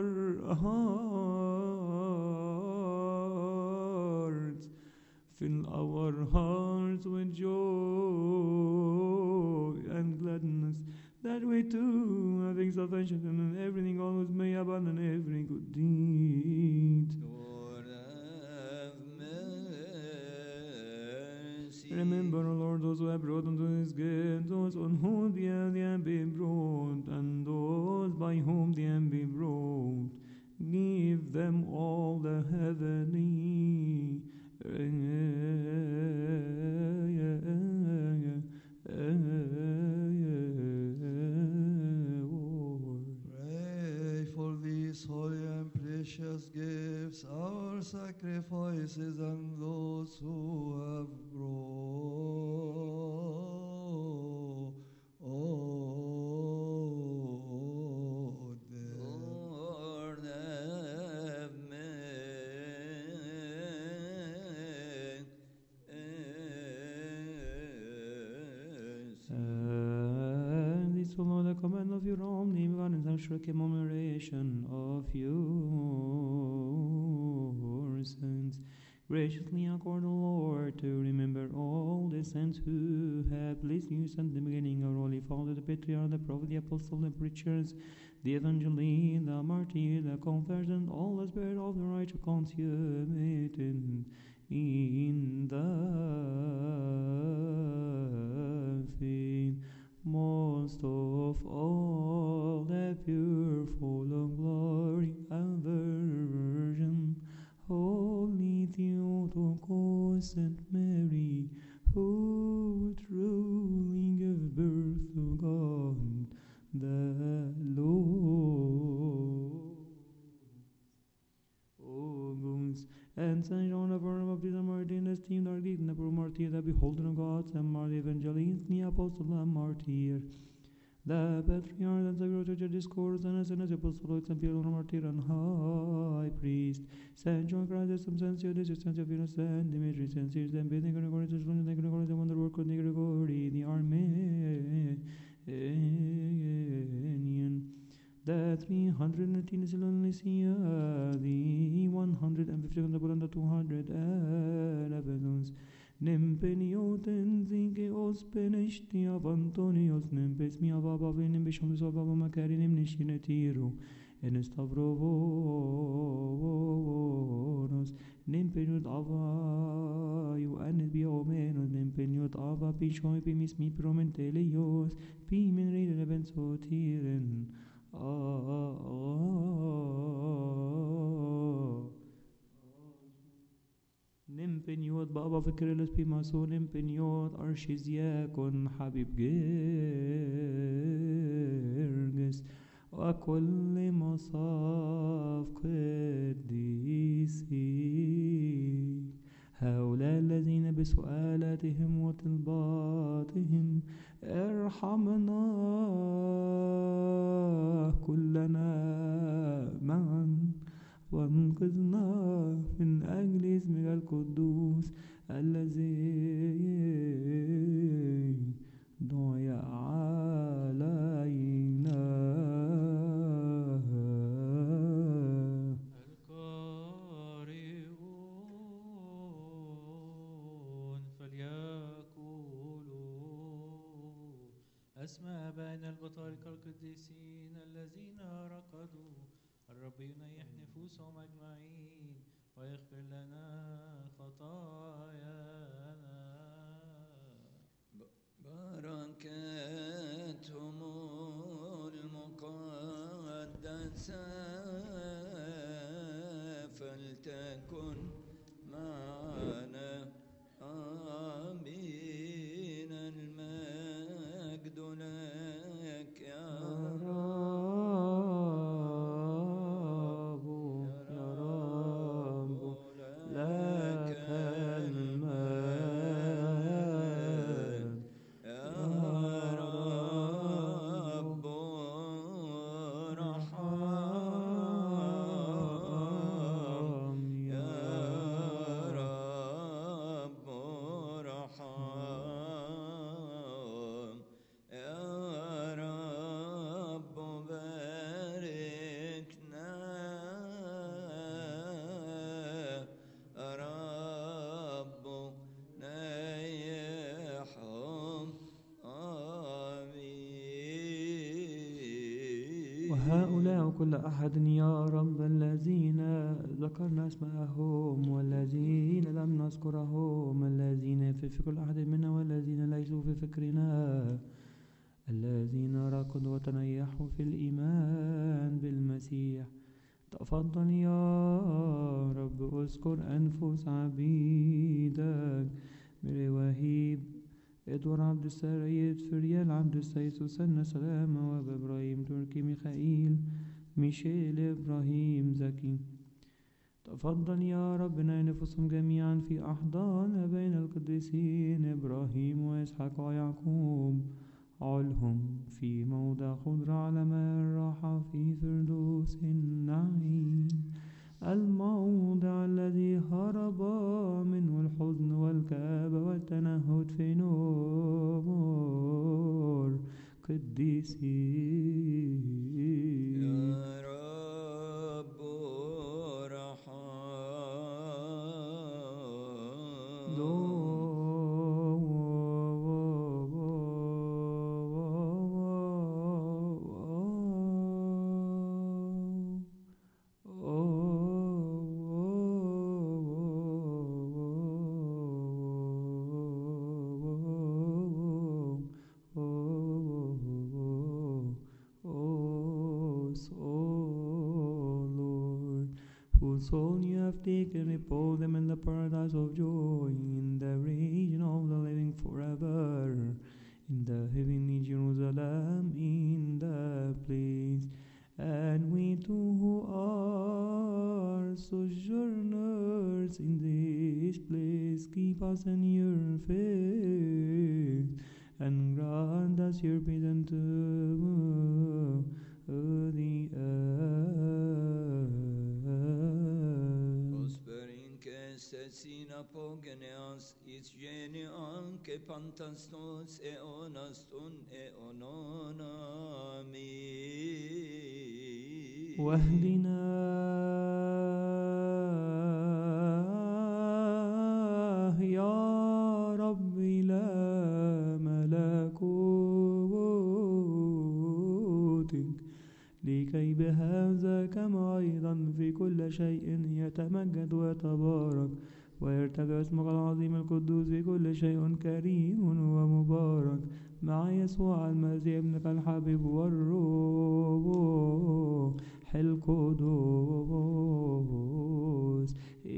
[SPEAKER 2] hearts, fill our hearts with joy and gladness, that we too, having sufficient in everything, always may abound in every good deed.
[SPEAKER 3] Lord have mercy.
[SPEAKER 2] Remember, O Lord, those who have brought unto his gate, those on whom the have been brought, and those by whom the have been brought. Give them all the heavenly
[SPEAKER 5] Pray for these holy and precious gifts, our sacrifices, and those who have brought them.
[SPEAKER 3] Lord have mercy.
[SPEAKER 2] And this will know the command of your only God and some commemoration of your sins. Graciously accord, O Lord, to remember all the saints who have blessed you since the beginning, our holy Father, the Patriarch, the Prophet, the Apostle, the Preachers, the Evangelist, the Martyr, the Confessor, and all the Spirit of the righteous consummated in the faith. Most of all, the pure, full of glory and virgin, Holy Theotokos and Mary, who truly gave birth to God the Lord. O gods, and Saint John of Arm of the Martin, esteemed our deed, and the poor martyr, the beholder of God, and Martyr, the Evangelist, the Apostle, the Martyr, the Patriarch, and the Church Discourse, and as the Apostle, and Pierre, Martyr, and High Priest, Saint John Christ, some Sanctio, the Saint of Venus, and Dimitri, Saint Cyrus, and Bethany, Gregory, the Gregory, the Wonder Worker, the Gregory, the Armenian, the 318 Silonica, the 150 and the 200 Ephesus, Nempeniotens Ingeos Penestia Antonios Nempes mia Baba Venim Bishams of Baba Macarinim Nishinetiro, and Stavrovonos, Nempeniot Ava, you and be omenos, Nempeniot Ava, Pishoi Pimis mi promentelios, Pimin Reden Ebensotiren. Nimpeniot Baba Fikreles Pimaso Nimpeniot Arshizياكon حبيب جرجس وكل مصاف قديسي هؤلاء الذين بسؤالاتهم وطلباتهم ارحمنا كلنا معا وانقذنا من أجل اسمك القدوس الذي دعي علينا.
[SPEAKER 4] القارئون فليقولوا أسماء بين البطاركة القديسين الذين رقدوا. الرب ينيح نفوسهم أجمعين ويغفر لنا خطايانا.
[SPEAKER 3] عسى فلتكن معنا آمين. المجد لك يا لك المجد يا رب. رحم يا رب. رحم يا رب. باركنا ربنا يرحم. آمين.
[SPEAKER 2] وهؤلاء كل أحد يا رب الذين ذكرنا اسمائهم والذين لم نذكرهم، الذين في كل أحد منا والذين ليسوا في فكرنا، الذين ركضوا وتنيحوا في الإيمان بالمسيح. تفضل يا رب اذكر أنفس عبيدك ميري وهيب، إدوار عبد السيد، فريال عبد السيد، سوسنة سلامة، وإبراهيم تركي، ميخائيل، ميشيل، إبراهيم زكي. تفضل يا ربنا نفسهم جميعا في أحضان بين القديسين إبراهيم وإسحاق ويعقوب، علهم في موضع خضرة على ماء الراحة في فردوس النعيم، الموضع الذي هرب منه الحزن والكآبة والتنهد في نور قديسين.
[SPEAKER 3] يا رب رحم.
[SPEAKER 2] Whose soul you have taken, repose them in the paradise of joy, in the region of the living forever, in the heavenly Jerusalem, in the place. And we too who are sojourners in this place, keep us in your faith, and grant us your peace unto the earth.
[SPEAKER 3] Prospering Sina Pogeneas, is Genian, Kepantastos, Eonaston, Eononami.
[SPEAKER 2] واهدنا يا رب إلى ملكوتك، لكي بهذا كما أيضا في كل شيء يتمجد ويتبارك ويرتفع اسمك العظيم القدوس في كل شيء كريم ومبارك، مع يسوع المسيح ابنك الحبيب والروح القدوس.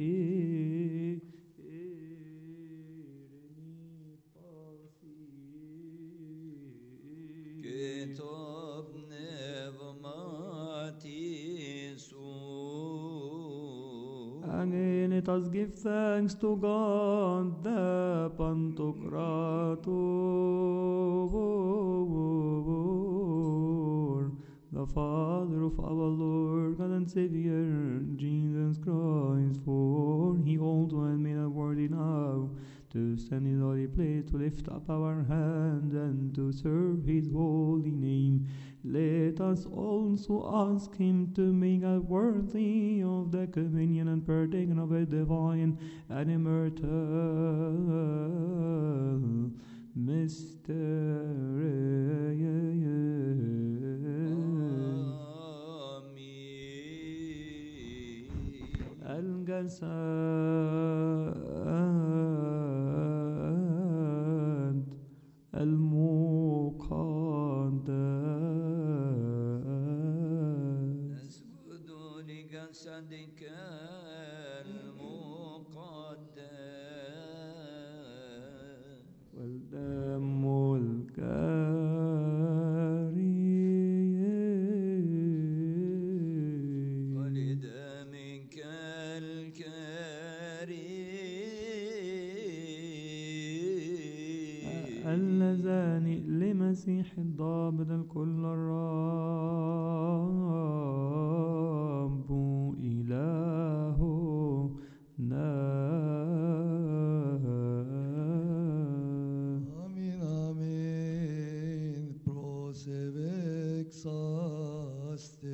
[SPEAKER 3] كتاب
[SPEAKER 2] Again, let us give thanks to God, the Pantocrator, the Father of our Lord, God and Savior, Jesus Christ, for He also has made us worthy now to stand in His holy place, to lift up our hands and to serve His holy name. Let us also ask Him to make us worthy of the communion and partaking of His divine and immortal mystery. الجسد المقدس. اللذان لمسيح الضابط الكل الرب إلهنا.
[SPEAKER 5] Amin, amin. Prosevexaste.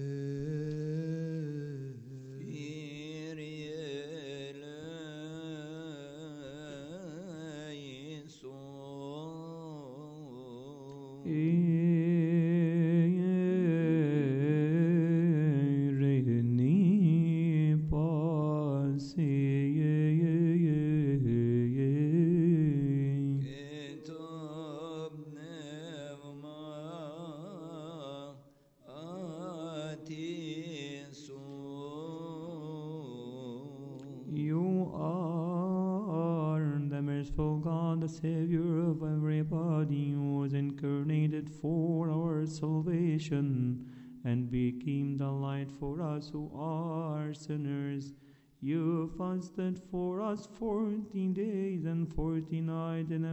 [SPEAKER 2] Reni pasi You are the merciful God, the Savior of everybody, who was incarnated for our salvation and became the light for us who are sinners. You fasted for us 40 days and 40 nights in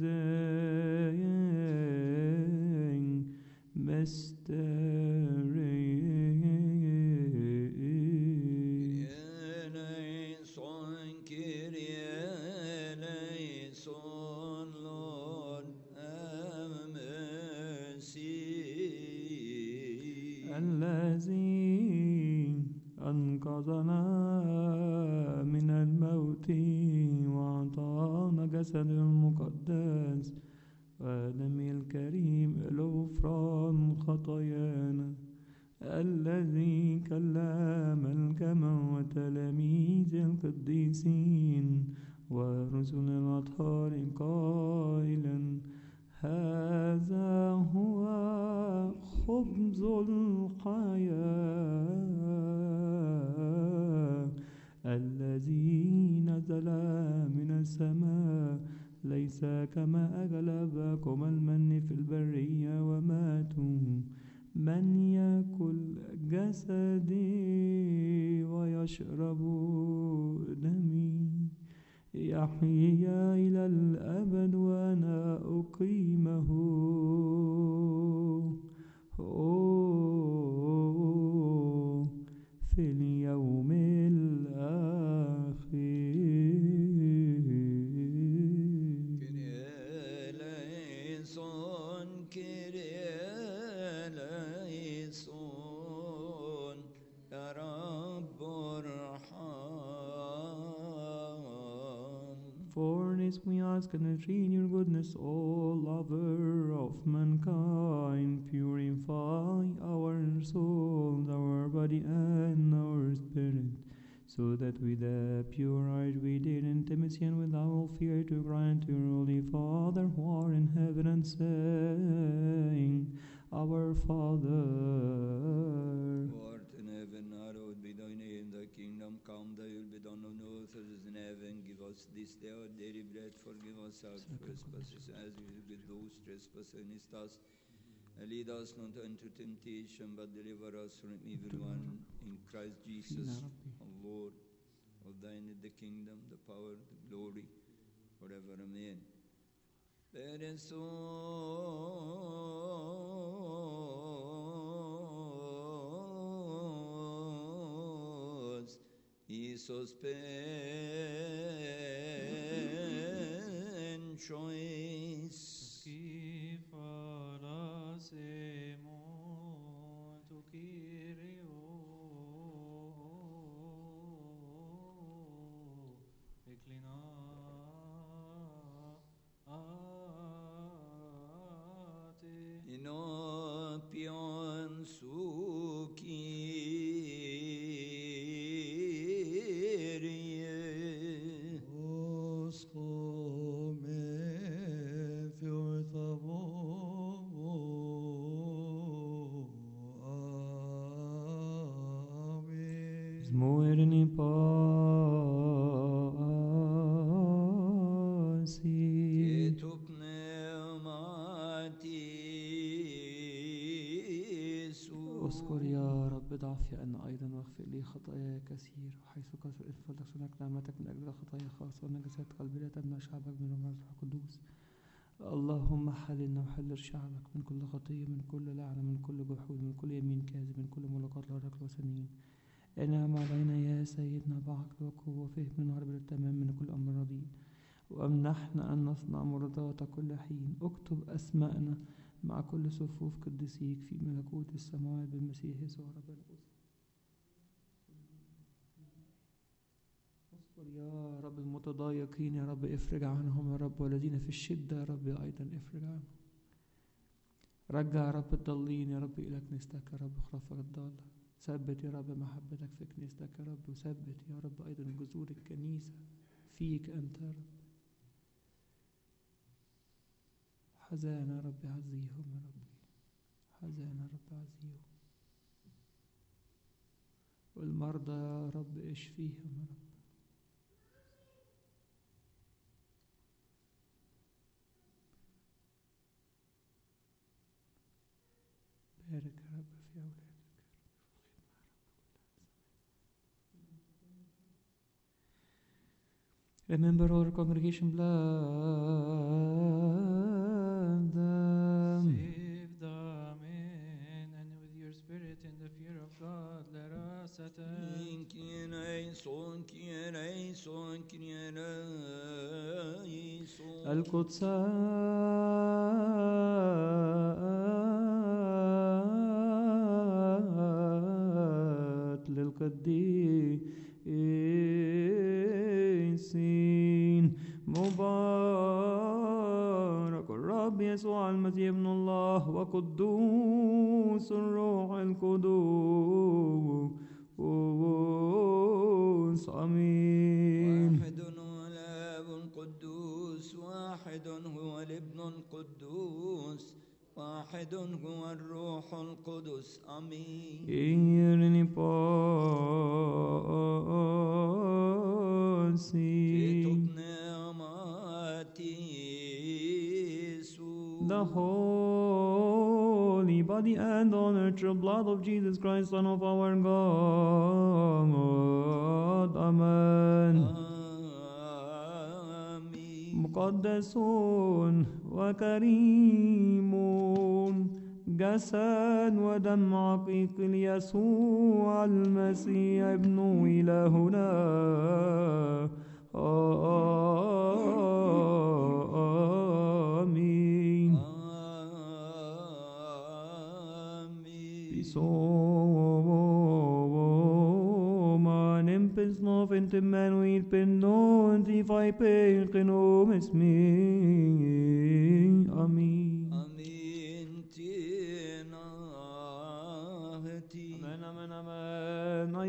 [SPEAKER 2] amazing mystery. الذي أنقذنا من الموت وأعطانا جسد المقدس ودم الكريم لغفران خطايانا، الذي كلم الجمع وتلاميذ القديسين ورسل الأطهار قائلا: هذا هو خبز الحياة الذي نزل من السماء، ليس كما أغلبكم المن في البرية وماتوا. من يأكل جسدي ويشرب دمي يحيا إلى الأبد وأنا أقيمه في اليوم For this we ask and entreat your goodness, O lover of mankind. Purify our souls, our body, and our spirit, so that with a pure heart we did intimacy and with all fear to grant your Holy Father who are in heaven, and saying, Our Father,
[SPEAKER 3] who art in heaven, hallowed be thy name, thy kingdom come, thy will be done on earth as it is in heaven. Give us this day our daily bread, forgive us our trespasses as we forgive those trespass against us. And lead us not into temptation, but deliver us from evil one. In Christ Jesus, our Lord, of thine is the kingdom, the power, the glory, forever. Amen. Isos pen choice. Inopion sukirie.
[SPEAKER 5] Oscome fiortavo. Amen.
[SPEAKER 2] Smuirni pasi.
[SPEAKER 3] Tu pneumati
[SPEAKER 2] اذكر يا رب ضعفي أنا أيضا، واغفر لي خطاياي كثير، وحيث كثر إثم فلتكن نعمتك من أجل خطايا خاصة، ونجسات قلبي لا تمنع شعبك من رمز الروح القدوس. اللهم حللنا وحلل شعبك من كل خطية، من كل لعنة، من كل جحود، من كل يمين كاذب، من كل ملاقات الأرض الوثنيين. انعم علينا يا سيدنا بعقل وقوة وفهم نهرب للتمام من كل أمر رديء، وأمنحنا أن نصنع مرضات كل حين. اكتب أسماءنا مع كل صفوف قديسيك في ملكوت السماوات بالمسيح يسوع ربنا. اصبر يا رب المتضايقين، يا رب افرج عنهم يا رب، والذين في الشدة يا رب أيضا افرج عنهم. رجع يا رب الضالين يا رب إلى كنيستك يا رب، خرافك الضالة. ثبت يا رب محبتك في كنيستك يا رب، وثبت يا رب أيضا جذور الكنيسة فيك أنت يا رب. حزان يا رب عزيهم يا رب، حزان يا رب عزيهم. والمرضى يا رب اشفيهم يا رب. بارك يا رب في أولادك. Remember our congregation, bless them.
[SPEAKER 4] Save them in and with your spirit in the fear of God. Let us attend.
[SPEAKER 2] القدسات للقديسين. مبارك الرب يسوع المسيح ابن الله وقدوس الروح القدوس. آمين.
[SPEAKER 3] واحد هو الآب القدوس، واحد هو الابن القدوس، واحد هو الروح القدس. آمين.
[SPEAKER 2] Irini posi. The holy body and unnatural blood of Jesus Christ, Son of our God. Amen. مقدس وكريم جسد ودم عقيق ليسوع المسيح ابن إلهنا. آمين. بصوم نمبس نوفنت منويل بنون تيفاي بيل قنوم اسمي. آمين. I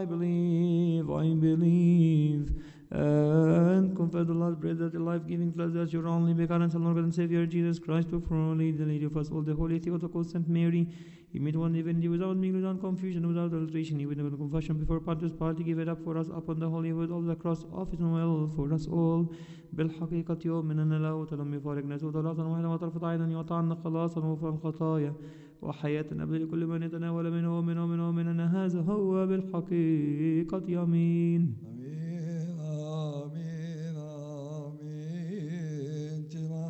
[SPEAKER 2] believe, and confess the Lord, pray that the life-giving flesh that your only begotten Son, Lord and Savior Jesus Christ, to fully the Lady of us all, the Holy Theotokos Saint Mary, he made one divinity without mingling, without confusion, without alteration, he with no confession before Pontius Pilate, give it up for us upon the holy wood of the cross of his will for us all. بالحقيقة يؤمن له ولم يفارق نسوه ثلاثا واحدا وطرفة عينا يعطانا خلاصا وغفرا خطايا وحياة أبدية لكل من يتناول منه ومن أن هذا هو بالحقيقة. آمين.
[SPEAKER 5] آمين آمين آمين.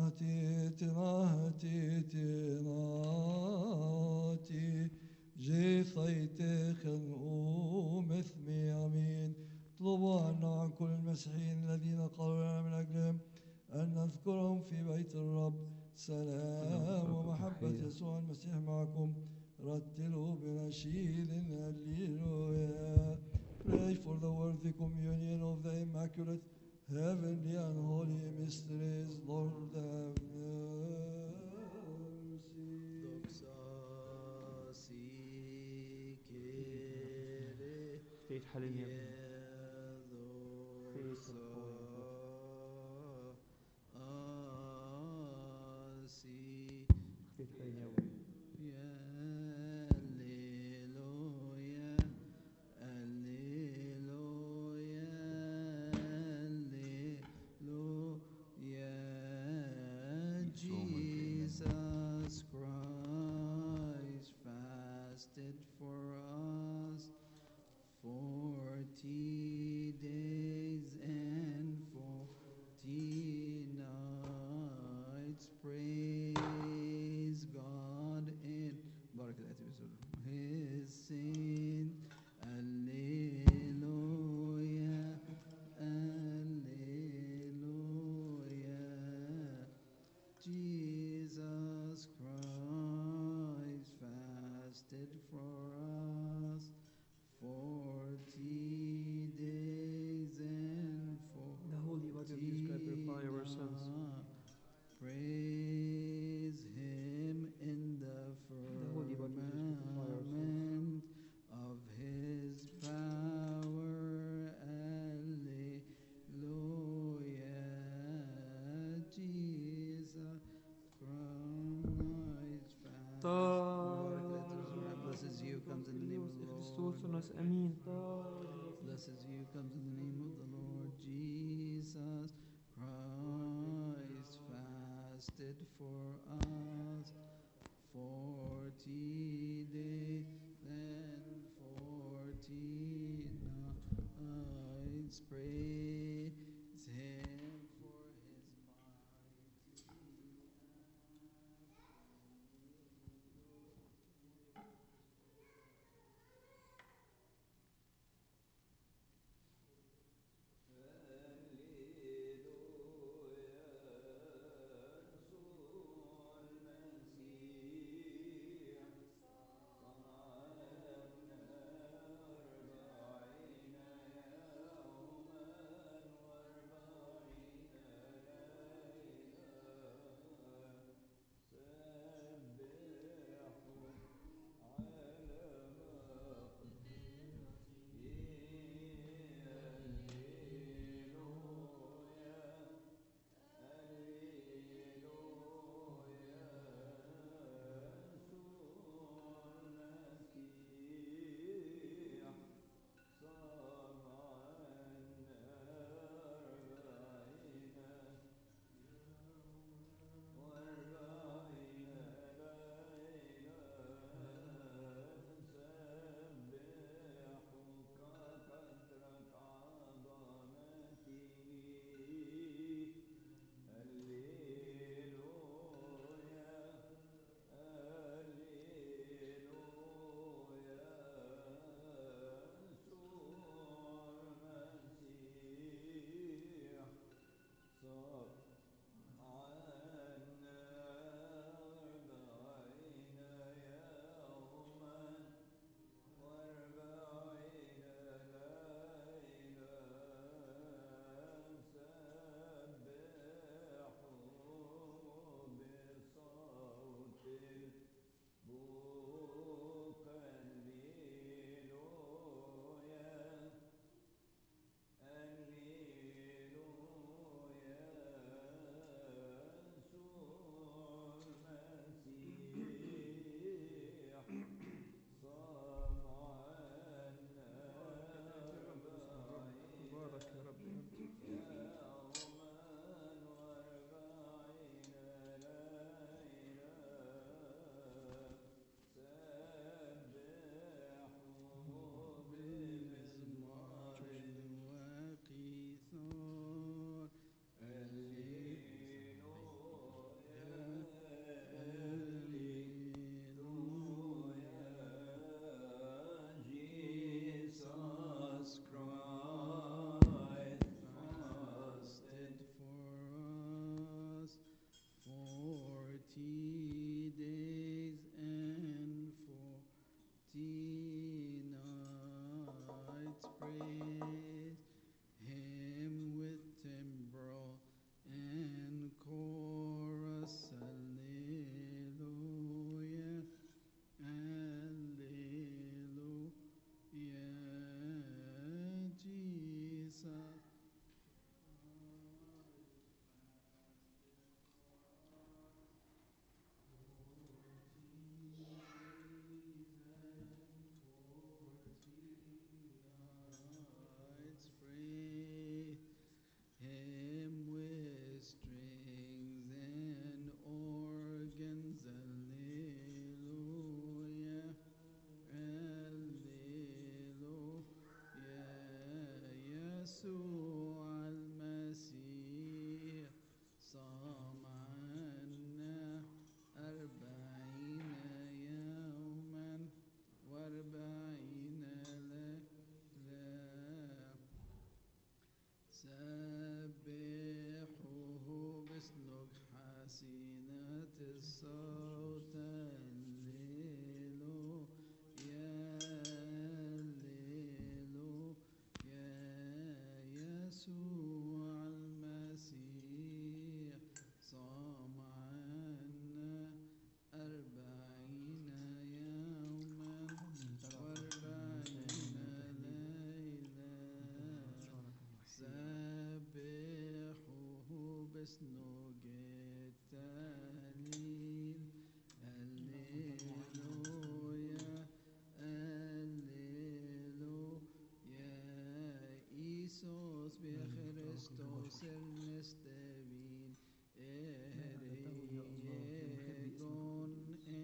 [SPEAKER 5] تناتي جيثيتي خنقوم اسمي. آمين. اطلبوا عنا عن كل المسيحيين الذين قالوا لنا من أجلهم أن نذكرهم في بيت الرب. سلام ومحبة يسوع المسيح معكم. رتلوا بنشيد هللويا. Pray for the worthy communion of the Immaculate, Heavenly and Holy Mysteries. Lord have mercy.
[SPEAKER 2] State hallelujah.
[SPEAKER 6] Jesus Christ fasted for us 40 praise God in بركة الآتي بسر His saint. Alleluia, Alleluia. Jesus Christ fasted for us 40 days and 40
[SPEAKER 2] The holy body of Jesus Christ purify our sins.
[SPEAKER 6] Praise him in the
[SPEAKER 2] holy body of Jesus purify our sins.
[SPEAKER 6] firmament of his power. Alleluia. Jesus Christ fast. Blesses you, comes in the name of the Lord.
[SPEAKER 2] Amen.
[SPEAKER 6] Blesses you, comes in the name of the Lord. Jesus Christ fasted for us 40 days and 40 nights. Praise him for his الصوت الليل يا الليل يا يسوع المسيح صام عنا 40 يوما و40 ليلة سبحوه باسنوج التهليل هللويا هللويا إيسوس بخريستوس المستبين إريجون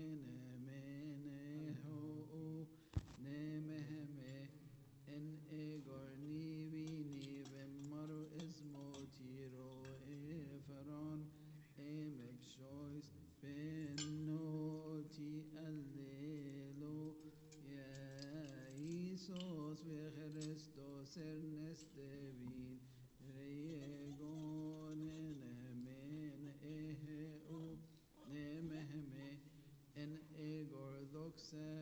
[SPEAKER 6] إنمنهو نمهمه إن إيجورني بيني بمرو اسمه تيرو إفران إمك شويس بنوتي الليلو يا إيسوس بخريستوس النستبين ريجون نمن إهو نمهمه إن إيجور ذوك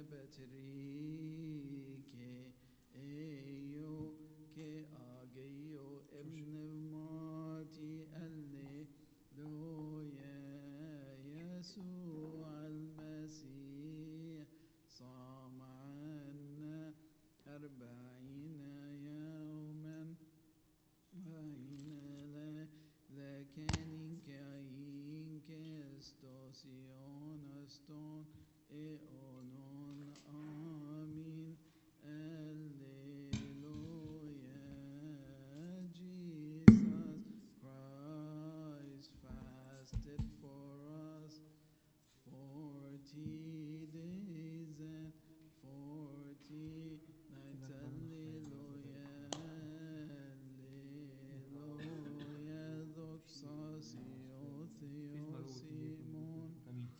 [SPEAKER 6] سبتريكي إيو كي آجيو ابن ماتي الليلويا يسوع المسيح صام عنا 40 يوما وإن لكن كاين كاستوسيون استون إيونون آمين Alleluia. Jesus Christ fasted for us 40 days and 40 nights. Alleluia. Alleluia. Doxasio Theosimon.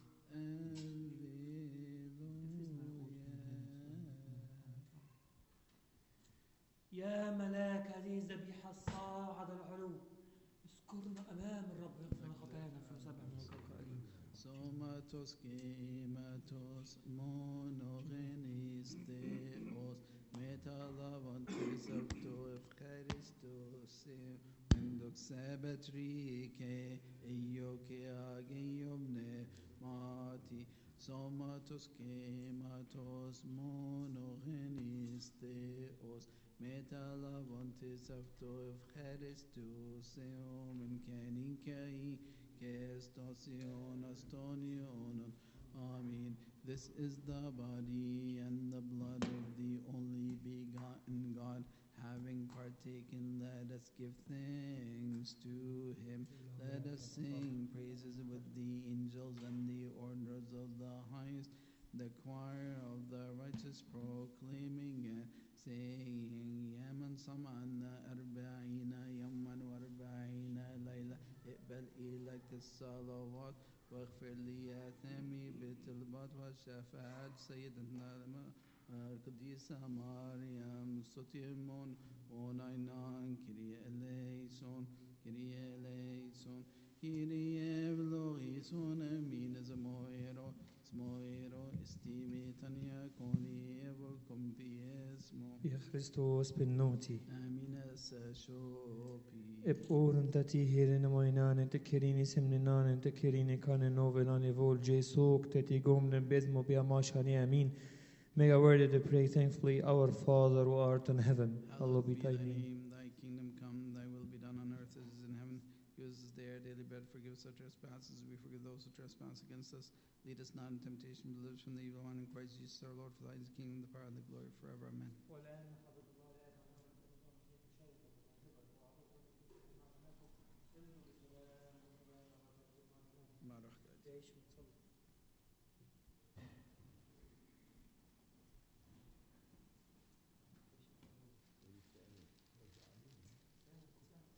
[SPEAKER 2] يا ملاك هذه الذبيحة الصاعدة العلو اذكرنا أمام الرب واغفر خطايانا فنسبح منك القائلين
[SPEAKER 6] Somatos gematos monogenes theos metalavantes auto Christos endox sabatrike ioke ageiomne mati Somatos gematos monogenes theos metalavantes auto Christos omen canicae Kestation Astonionon. Amen. This is the body and the blood of the only begotten God. Having partaken, let us give thanks to him. Let us sing praises with the angels and the orders of the highest, the choir of the righteous proclaiming and saying, Yaman sam'ana arba'ina yamman wa arba'ina layla. اقبل إليك الصلوات واغفر لي آثامي بالطلبات والشفاعات سيدنا القديسة مريم ستيمون ونينان كريه إليسون كريه إليسون كريه بلغيسون أمين زمويرو استيمي تانيا كوني أبوكم بيسمو
[SPEAKER 2] يا خريستوس بالنوتي
[SPEAKER 6] آمين سشوبي
[SPEAKER 2] Epurun tati hirine moinane te kirini semninane te kirini kane novelane vol Jesuk tati gomne bezmo bia mashani amin. May I word to pray thankfully, Our Father who art in heaven, hallowed be thy name.
[SPEAKER 6] Thy kingdom come, thy will be done on earth as it is in heaven. Give us this day our daily bread, forgive us our trespasses, as we forgive those who trespass against us. Lead us not in temptation, but deliver us from the evil one. In Christ Jesus our Lord, for thine is the kingdom, the power, and the glory forever. Amen.
[SPEAKER 2] تعيش